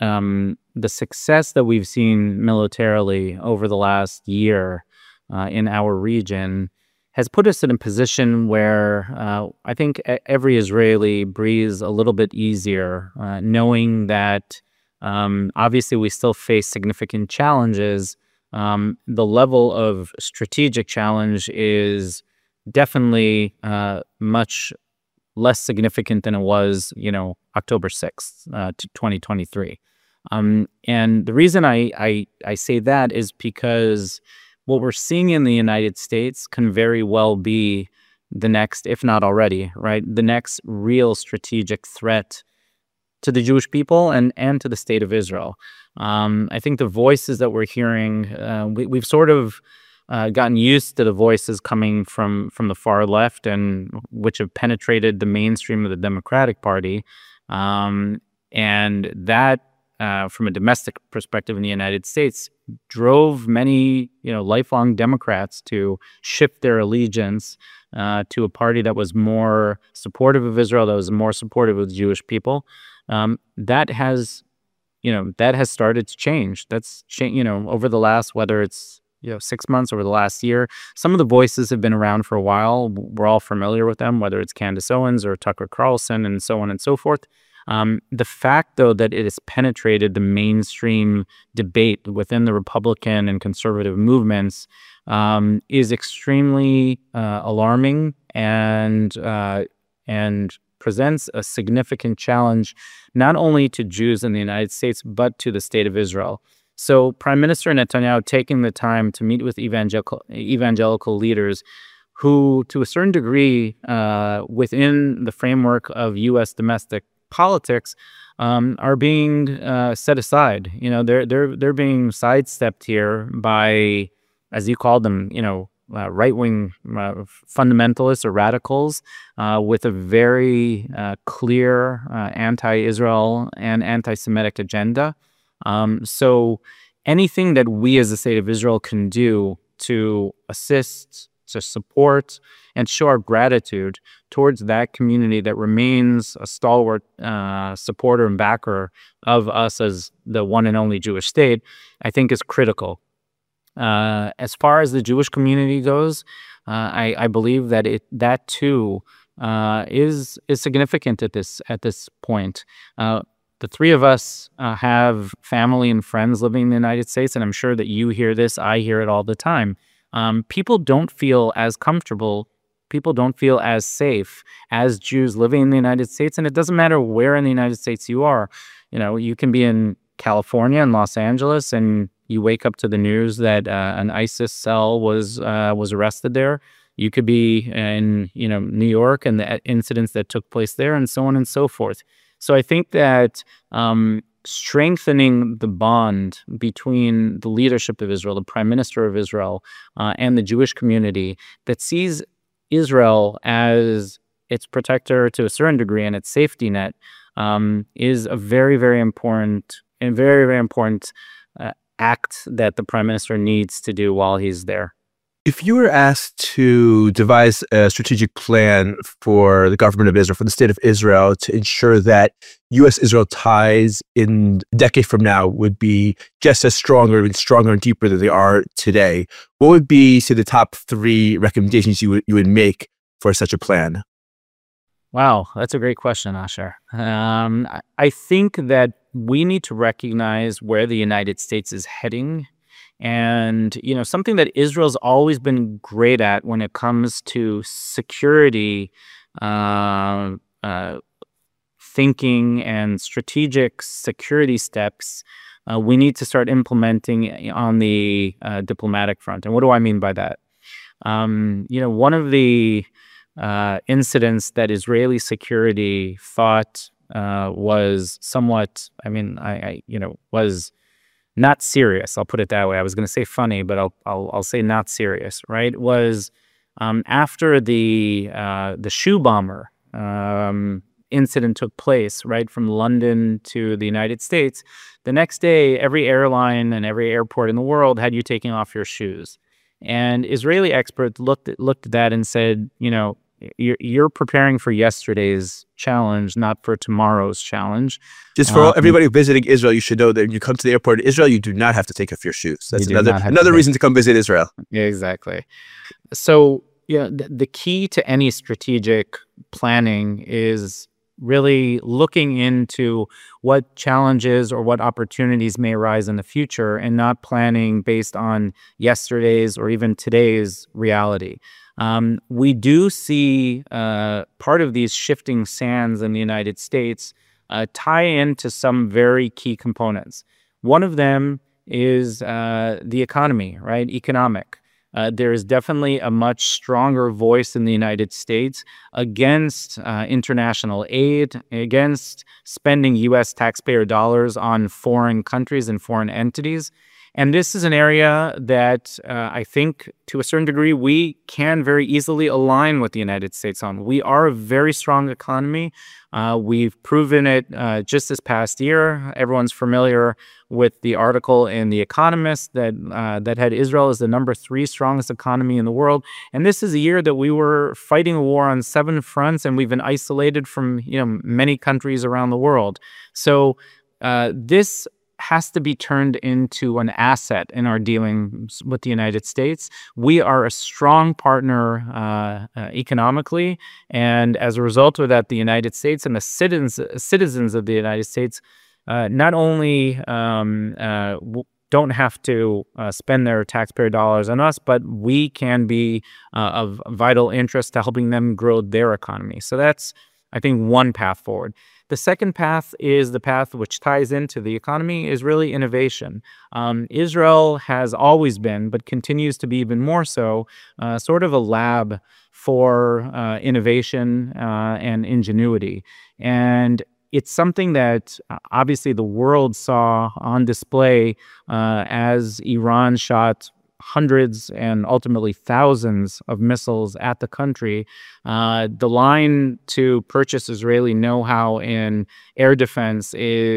the success that we've seen militarily over the last year in our region has put us in a position where I think every Israeli breathes a little bit easier, knowing that obviously we still face significant challenges. The level of strategic challenge is definitely much less significant than it was, October 6th, 2023. And the reason I say that is because what we're seeing in the United States can very well be the next, if not already, right, the next real strategic threat to the Jewish people and to the state of Israel. I think the voices that we're hearing, we've sort of gotten used to the voices coming from the far left and which have penetrated the mainstream of the Democratic Party. And that, from a domestic perspective in the United States, drove many, lifelong Democrats to shift their allegiance to a party that was more supportive of Israel, that was more supportive of the Jewish people. That has started to change. That's over the last, whether it's 6 months, over the last year. Some of the voices have been around for a while. We're all familiar with them, whether it's Candace Owens or Tucker Carlson and so on and so forth. The fact, though, that it has penetrated the mainstream debate within the Republican and conservative movements is extremely alarming and presents a significant challenge not only to Jews in the United States, but to the state of Israel. So Prime Minister Netanyahu taking the time to meet with evangelical leaders who, to a certain degree, within the framework of U.S. domestic politics, are being set aside. They're being sidestepped here by, as you call them, right-wing fundamentalists or radicals with a very clear anti-Israel and anti-Semitic agenda. So anything that we as the state of Israel can do to assist, to support, and show our gratitude towards that community that remains a stalwart supporter and backer of us as the one and only Jewish state, I think is critical. As far as the Jewish community goes, I believe that that too is significant at this point. The three of us have family and friends living in the United States, and I'm sure that you hear this. I hear it all the time. People don't feel as comfortable. People don't feel as safe as Jews living in the United States, and it doesn't matter where in the United States you are. You can be in California and Los Angeles, and you wake up to the news that an ISIS cell was arrested there. You could be in New York and the incidents that took place there, and so on and so forth. So I think that strengthening the bond between the leadership of Israel, the Prime Minister of Israel, and the Jewish community that sees Israel as its protector to a certain degree and its safety net is a very, very important and very, very important act that the Prime Minister needs to do while he's there. If you were asked to devise a strategic plan for the government of Israel, for the state of Israel, to ensure that U.S.-Israel ties in a decade from now would be just as stronger and deeper than they are today, what would be, say, the top 3 recommendations you would make for such a plan? Wow, that's a great question, Asher. I think that we need to recognize where the United States is heading. And, something that Israel's always been great at when it comes to security thinking and strategic security steps, we need to start implementing on the diplomatic front. And what do I mean by that? One of the incidents that Israeli security thought was somewhat, was not serious. I'll put it that way. I was going to say funny, but I'll say not serious. Right? Was after the shoe bomber incident took place, right, from London to the United States. The next day, every airline and every airport in the world had you taking off your shoes, and Israeli experts looked at that and said, you're preparing for yesterday's challenge, not for tomorrow's challenge. Just for everybody visiting Israel, you should know that when you come to the airport in Israel, you do not have to take off your shoes. That's another reason to come visit Israel. Yeah, exactly. So, the key to any strategic planning is really looking into what challenges or what opportunities may arise in the future and not planning based on yesterday's or even today's reality. We do see part of these shifting sands in the United States tie into some very key components. One of them is the economy, right? Economic. There is definitely a much stronger voice in the United States against international aid, against spending U.S. taxpayer dollars on foreign countries and foreign entities. And this is an area that I think, to a certain degree, we can very easily align with the United States on. We are a very strong economy. We've proven it just this past year. Everyone's familiar with the article in The Economist that had Israel as the number 3 strongest economy in the world. And this is a year that we were fighting a war on 7 fronts, and we've been isolated from many countries around the world. So this has to be turned into an asset in our dealings with the United States. We are a strong partner economically, and as a result of that, the United States and the citizens of the United States not only don't have to spend their taxpayer dollars on us, but we can be of vital interest to helping them grow their economy. So that's, I think, one path forward. The second path is the path which ties into the economy, is really innovation. Israel has always been, but continues to be even more so, sort of a lab for innovation and ingenuity. And it's something that obviously the world saw on display as Iran shot hundreds and ultimately thousands of missiles at the country. The line to purchase Israeli know-how in air defense is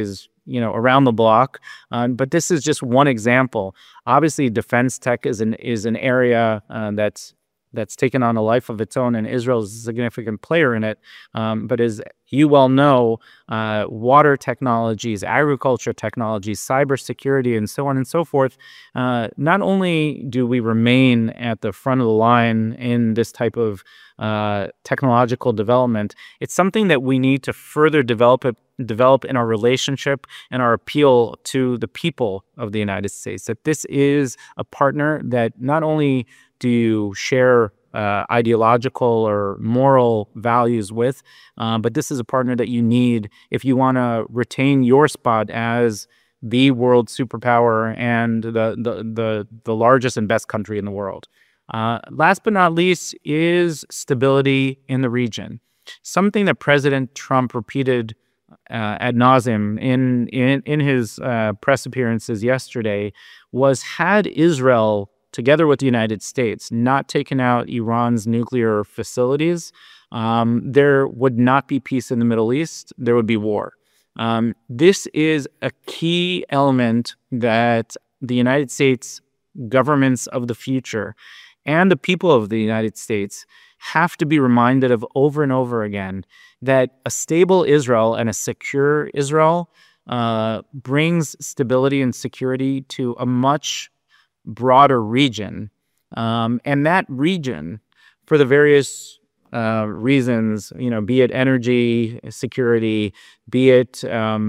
around the block. But this is just one example. Obviously, defense tech is an area that's taken on a life of its own, and Israel is a significant player in it. But as you well know, water technologies, agriculture technologies, cybersecurity, and so on and so forth, not only do we remain at the front of the line in this type of technological development, it's something that we need to further develop in our relationship and our appeal to the people of the United States, that this is a partner that not only do you share ideological or moral values with, but this is a partner that you need if you want to retain your spot as the world superpower and the largest and best country in the world. Last but not least is stability in the region. Something that President Trump repeated ad nauseum in his press appearances yesterday was, had Israel, together with the United States, not taken out Iran's nuclear facilities, there would not be peace in the Middle East. There would be war. This is a key element that the United States governments of the future and the people of the United States have to be reminded of over and over again, that a stable Israel and a secure Israel brings stability and security to a much broader region. And that region, for the various reasons, be it energy security, be it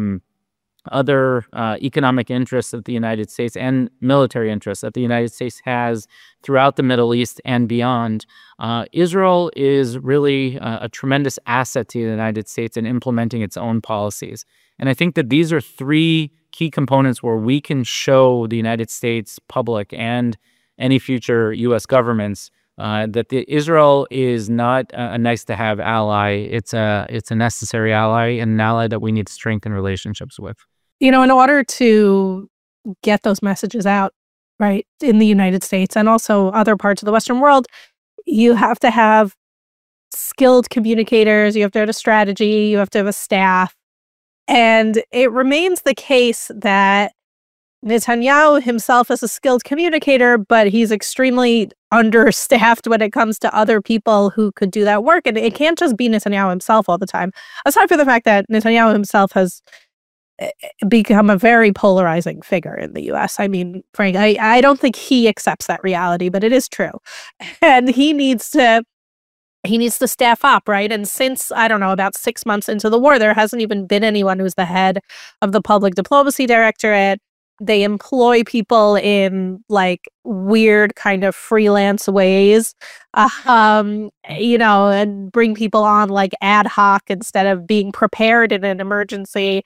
other economic interests that the United States and military interests that the United States has throughout the Middle East and beyond, Israel is really a tremendous asset to the United States in implementing its own policies. And I think that these are three key components where we can show the United States public and any future U.S. governments that Israel is not a nice-to-have ally. It's a necessary ally, and an ally that we need to strengthen relationships with. In order to get those messages out, right, in the United States and also other parts of the Western world, you have to have skilled communicators, you have to have a strategy, you have to have a staff. And it remains the case that Netanyahu himself is a skilled communicator, but he's extremely understaffed when it comes to other people who could do that work. And it can't just be Netanyahu himself all the time. Aside from the fact that Netanyahu himself has become a very polarizing figure in the U.S. I mean, Frank, I don't think he accepts that reality, but it is true. And he needs to staff up, right? And since, I don't know, about 6 months into the war, there hasn't even been anyone who's the head of the Public Diplomacy Directorate. They employ people in like weird kind of freelance ways, and bring people on like ad hoc instead of being prepared in an emergency.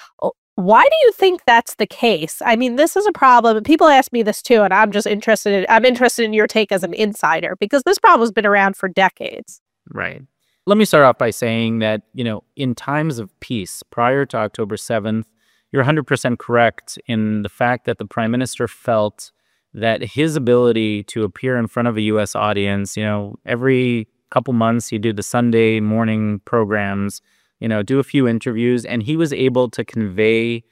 Why do you think that's the case? I mean, this is a problem. People ask me this too, and I'm interested in your take as an insider, because this problem has been around for decades. Right. Let me start off by saying that, in times of peace, prior to October 7th, you're 100% correct in the fact that the prime minister felt that his ability to appear in front of a U.S. audience, every couple months, he did the Sunday morning programs, do a few interviews, and he was able to convey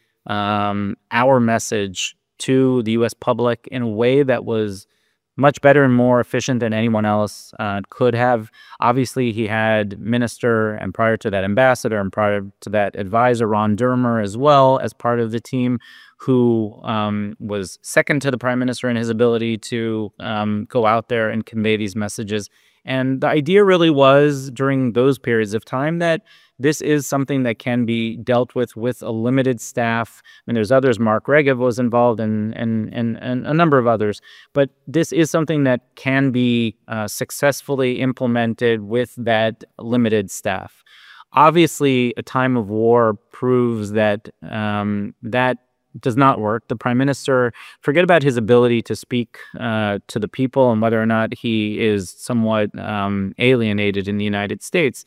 our message to the U.S. public in a way that was much better and more efficient than anyone else could have. Obviously, he had minister, and prior to that ambassador, and prior to that advisor, Ron Dermer, as well as part of the team, who was second to the prime minister in his ability to go out there and convey these messages. And the idea really was, during those periods of time, that this is something that can be dealt with a limited staff. I mean, there's others. Mark Regev was involved, and a number of others. But this is something that can be successfully implemented with that limited staff. Obviously, a time of war proves that that does not work. The prime minister, forget about his ability to speak to the people and whether or not he is somewhat alienated in the United States.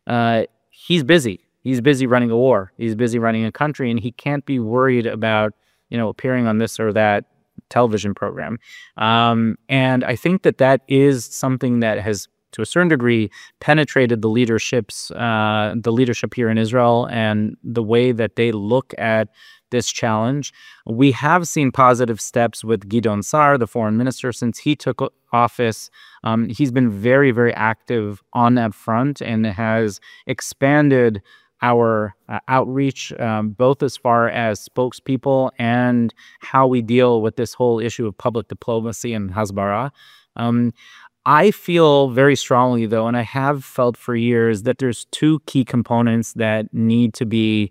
He's busy. He's busy running a war. He's busy running a country, and he can't be worried about, appearing on this or that television program. And I think that is something that has, to a certain degree, penetrated the leadership here in Israel, and the way that they look at this challenge. We have seen positive steps with Gideon Sa'ar, the foreign minister, since he took office. He's been very, very active on that front and has expanded our outreach, both as far as spokespeople and how we deal with this whole issue of public diplomacy and hasbara. I feel very strongly, though, and I have felt for years, that there's two key components that need to be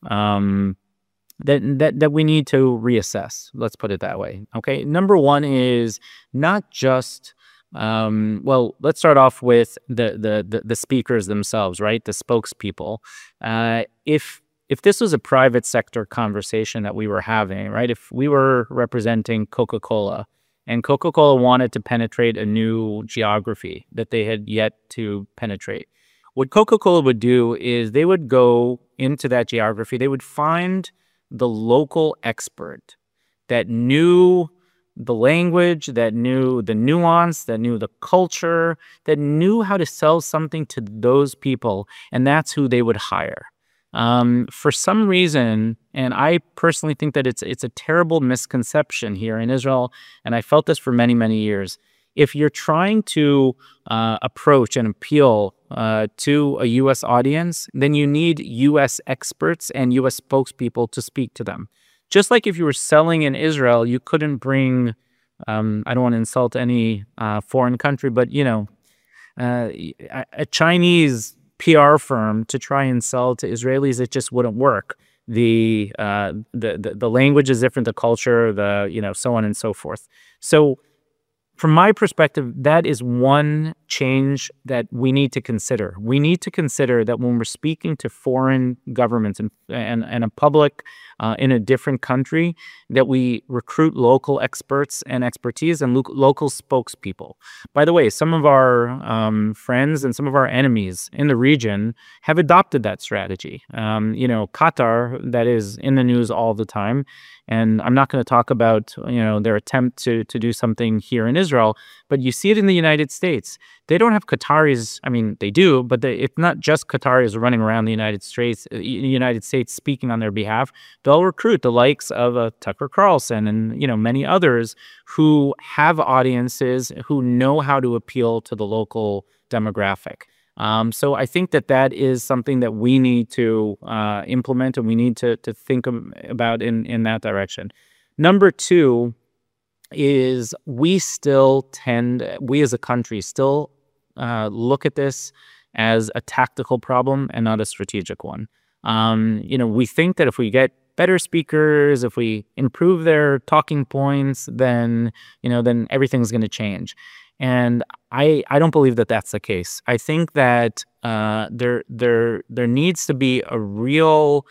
that we need to reassess. Let's put it that way. Okay, number one is not just let's start off with the speakers themselves, right? The spokespeople. If this was a private sector conversation that we were having, right? If we were representing Coca-Cola, and Coca-Cola wanted to penetrate a new geography that they had yet to penetrate, what Coca-Cola would do is they would go into that geography. They would find the local expert that knew the language, that knew the nuance, that knew the culture, that knew how to sell something to those people, and that's who they would hire. For some reason, and I personally think that it's a terrible misconception here in Israel, and I felt this for many, many years. If you're trying to approach and appeal to a U.S. audience, then you need U.S. experts and U.S. spokespeople to speak to them. Just like if you were selling in Israel, you couldn't bring, I don't want to insult any foreign country, but, a Chinese PR firm to try and sell to Israelis, it just wouldn't work. The language is different, the culture, so on and so forth. So from my perspective, that is one change that we need to consider. We need to consider that when we're speaking to foreign governments and a public in a different country, that we recruit local experts and expertise and local spokespeople. By the way, some of our friends and some of our enemies in the region have adopted that strategy. Qatar, that is in the news all the time. And I'm not going to talk about, their attempt to do something here in Israel, but you see it in the United States. They don't have Qataris. I mean, they do, but it's not just Qataris running around the United States speaking on their behalf. They'll recruit the likes of Tucker Carlson and, many others who have audiences, who know how to appeal to the local demographic. So I think that is something that we need to implement, and we need to think about in that direction. Number two is we as a country still look at this as a tactical problem and not a strategic one. We think that if we get better speakers, if we improve their talking points, then everything's going to change. And I don't believe that that's the case. I think that there needs to be a real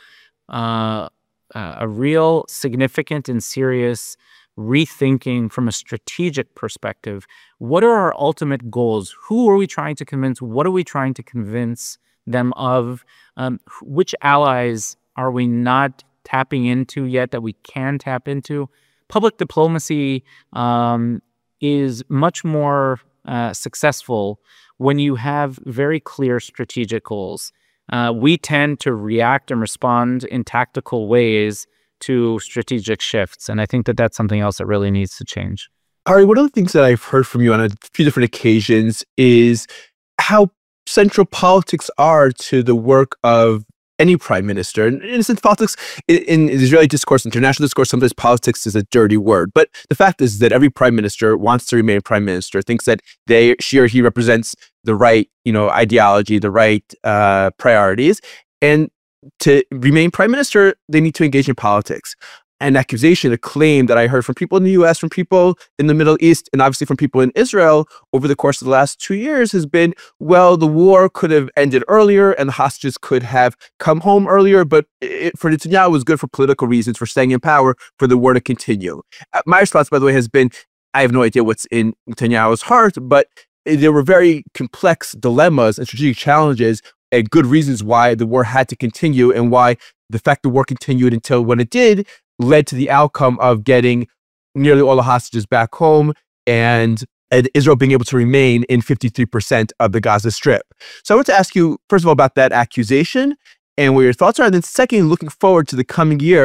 significant and serious rethinking from a strategic perspective. What are our ultimate goals? Who are we trying to convince? What are we trying to convince them of? Which allies are we not tapping into yet that we can tap into? Public diplomacy is much more successful when you have very clear strategic goals. We tend to react and respond in tactical ways to strategic shifts, and I think that that's something else that really needs to change. Ari, one of the things that I've heard from you on a few different occasions is how central politics are to the work of any prime minister. And in a sense, politics, in Israeli discourse, international discourse, sometimes politics is a dirty word. But the fact is that every prime minister wants to remain prime minister, thinks that she or he represents the right, ideology, the right priorities. And to remain prime minister, they need to engage in politics. An accusation, a claim that I heard from people in the U.S., from people in the Middle East, and obviously from people in Israel over the course of the last 2 years has been, well, the war could have ended earlier and the hostages could have come home earlier, but for Netanyahu, it was good for political reasons, for staying in power, for the war to continue. My response, by the way, has been, I have no idea what's in Netanyahu's heart, but there were very complex dilemmas and strategic challenges and good reasons why the war had to continue, and why the fact the war continued until when it did led to the outcome of getting nearly all the hostages back home and Israel being able to remain in 53% of the Gaza Strip. So I want to ask you, first of all, about that accusation and what your thoughts are. And then second, looking forward to the coming year,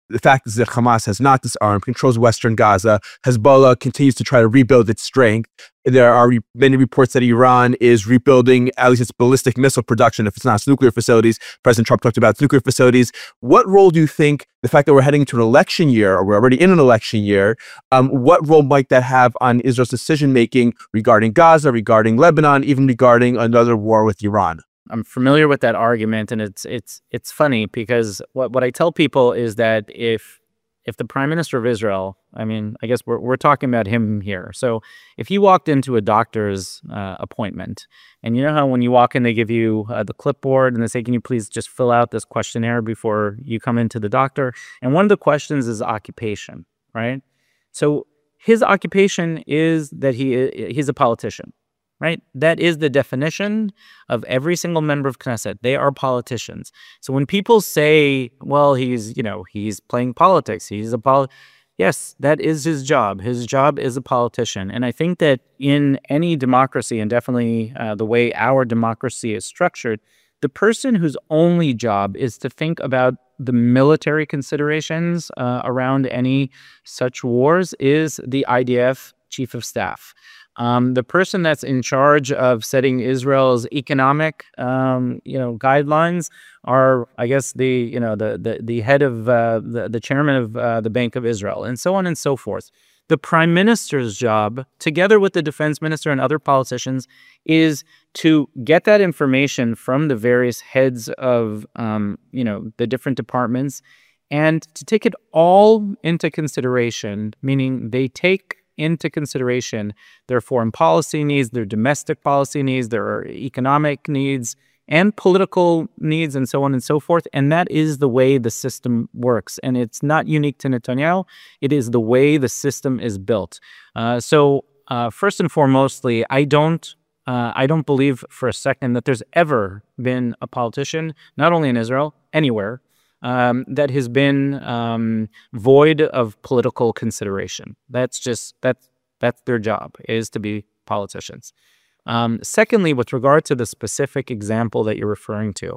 The fact is that Hamas has not disarmed, controls Western Gaza. Hezbollah continues to try to rebuild its strength. There are many reports that Iran is rebuilding at least its ballistic missile production, if it's not its nuclear facilities. President Trump talked about its nuclear facilities. What role do you think the fact that we're heading into an election year, or we're already in an election year, what role might that have on Israel's decision-making regarding Gaza, regarding Lebanon, even regarding another war with Iran? I'm familiar with that argument, and it's funny because what I tell people is that if the Prime Minister of Israel, I mean, I guess we're talking about him here. So if you walked into a doctor's appointment, and you know how when you walk in, they give you the clipboard and they say, can you please just fill out this questionnaire before you come into the doctor? And one of the questions is occupation, right? So his occupation is that he's a politician. Right? That is the definition of every single member of Knesset. They are politicians. So when people say, well, he's playing politics, yes, that is his job. His job is a politician. And I think that in any democracy, and definitely the way our democracy is structured, the person whose only job is to think about the military considerations around any such wars is the IDF chief of staff. The person that's in charge of setting Israel's economic, guidelines are, I guess, the head of the chairman of the Bank of Israel, and so on and so forth. The prime minister's job, together with the defense minister and other politicians, is to get that information from the various heads of, the different departments, and to take it all into consideration, meaning they take into consideration their foreign policy needs, their domestic policy needs, their economic needs, and political needs, and so on and so forth. And that is the way the system works. And it's not unique to Netanyahu. It is the way the system is built. So first and foremostly, I don't believe for a second that there's ever been a politician, not only in Israel, anywhere, that has been void of political consideration. That's their job, is to be politicians. Secondly, with regard to the specific example that you're referring to,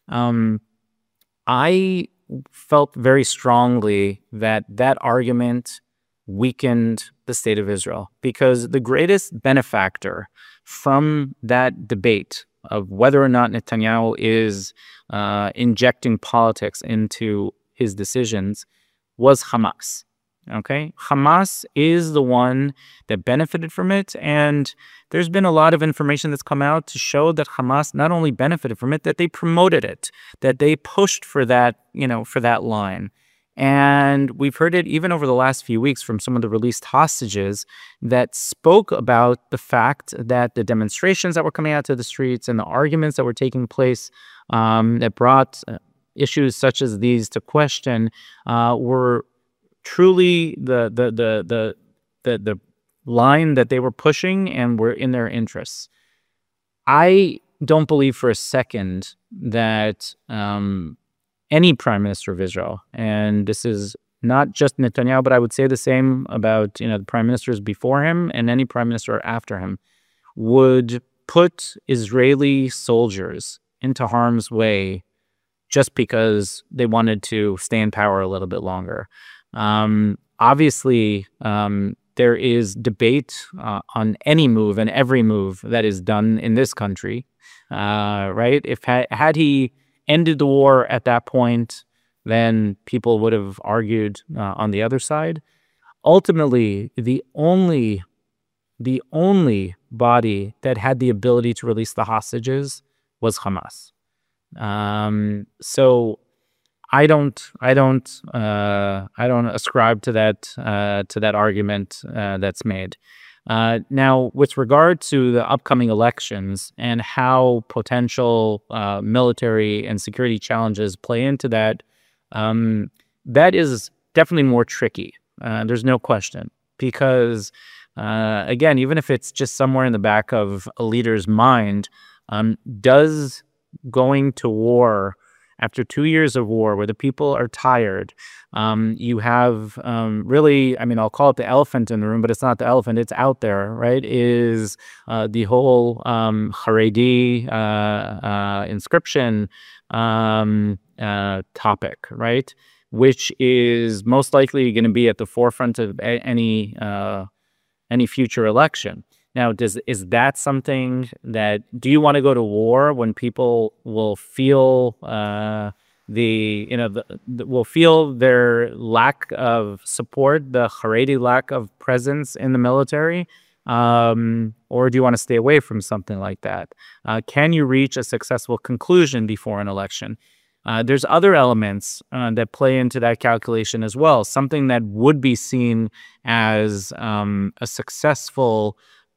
I felt very strongly that argument weakened the state of Israel, because the greatest benefactor from that debate of whether or not Netanyahu is injecting politics into his decisions was Hamas. Okay? Hamas is the one that benefited from it, and there's been a lot of information that's come out to show that Hamas not only benefited from it, that they promoted it, that they pushed for that, for that line. And we've heard it even over the last few weeks from some of the released hostages that spoke about the fact that the demonstrations that were coming out to the streets and the arguments that were taking place that brought issues such as these to question were truly the line that they were pushing and were in their interests. I don't believe for a second that any prime minister of Israel, and this is not just Netanyahu, but I would say the same about the prime ministers before him and any prime minister after him, would put Israeli soldiers into harm's way just because they wanted to stay in power a little bit longer. Obviously, there is debate on any move and every move that is done in this country, right? If had he ended the war at that point, then people would have argued on the other side. Ultimately, the only body that had the ability to release the hostages was Hamas. So I don't ascribe to that argument that's made. Now, with regard to the upcoming elections and how potential military and security challenges play into that, that is definitely more tricky. There's no question. Because, again, even if it's just somewhere in the back of a leader's mind, does going to war after 2 years of war where the people are tired, you have really, I'll call it the elephant in the room, but it's not the elephant, it's out there, right, is the whole Haredi inscription topic, right? which is most likely going to be at the forefront of any future election. Now, is that something that, do you want to go to war when people will feel will feel their lack of support, the Haredi lack of presence in the military? Or do you want to stay away from something like that? Can you reach a successful conclusion before an election? There's other elements that play into that calculation as well. Something that would be seen as a successful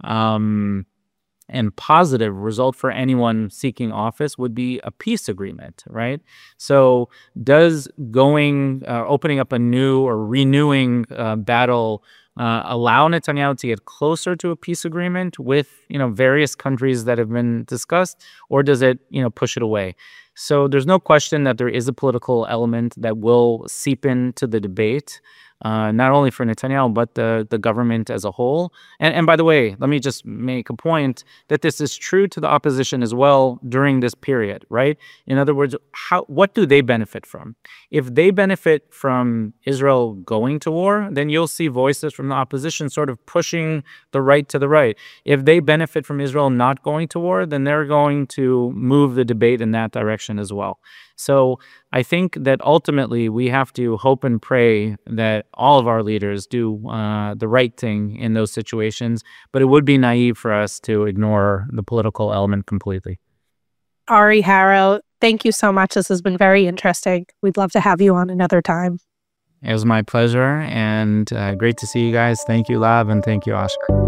and positive result for anyone seeking office would be a peace agreement, right? So does opening up a new or renewing battle allow Netanyahu to get closer to a peace agreement with, various countries that have been discussed, or does it, push it away? So there's no question that there is a political element that will seep into the debate, not only for Netanyahu, but the government as a whole. And by the way, let me just make a point that this is true to the opposition as well during this period, right? In other words, what do they benefit from? If they benefit from Israel going to war, then you'll see voices from the opposition sort of pushing the right to the right. If they benefit from Israel not going to war, then they're going to move the debate in that direction as well. So I think that ultimately we have to hope and pray that all of our leaders do the right thing in those situations, but it would be naive for us to ignore the political element completely. Ari Harrow, thank you so much. This has been very interesting. We'd love to have you on another time. It was my pleasure, and great to see you guys. Thank you, Lav, and thank you, Oscar.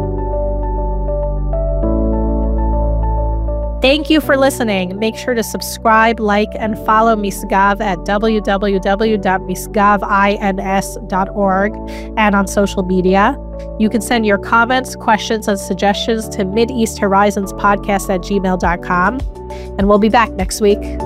Thank you for listening. Make sure to subscribe, like, and follow Misgav at www.misgavins.org and on social media. You can send your comments, questions, and suggestions to MideastHorizonsPodcast@gmail.com. And we'll be back next week.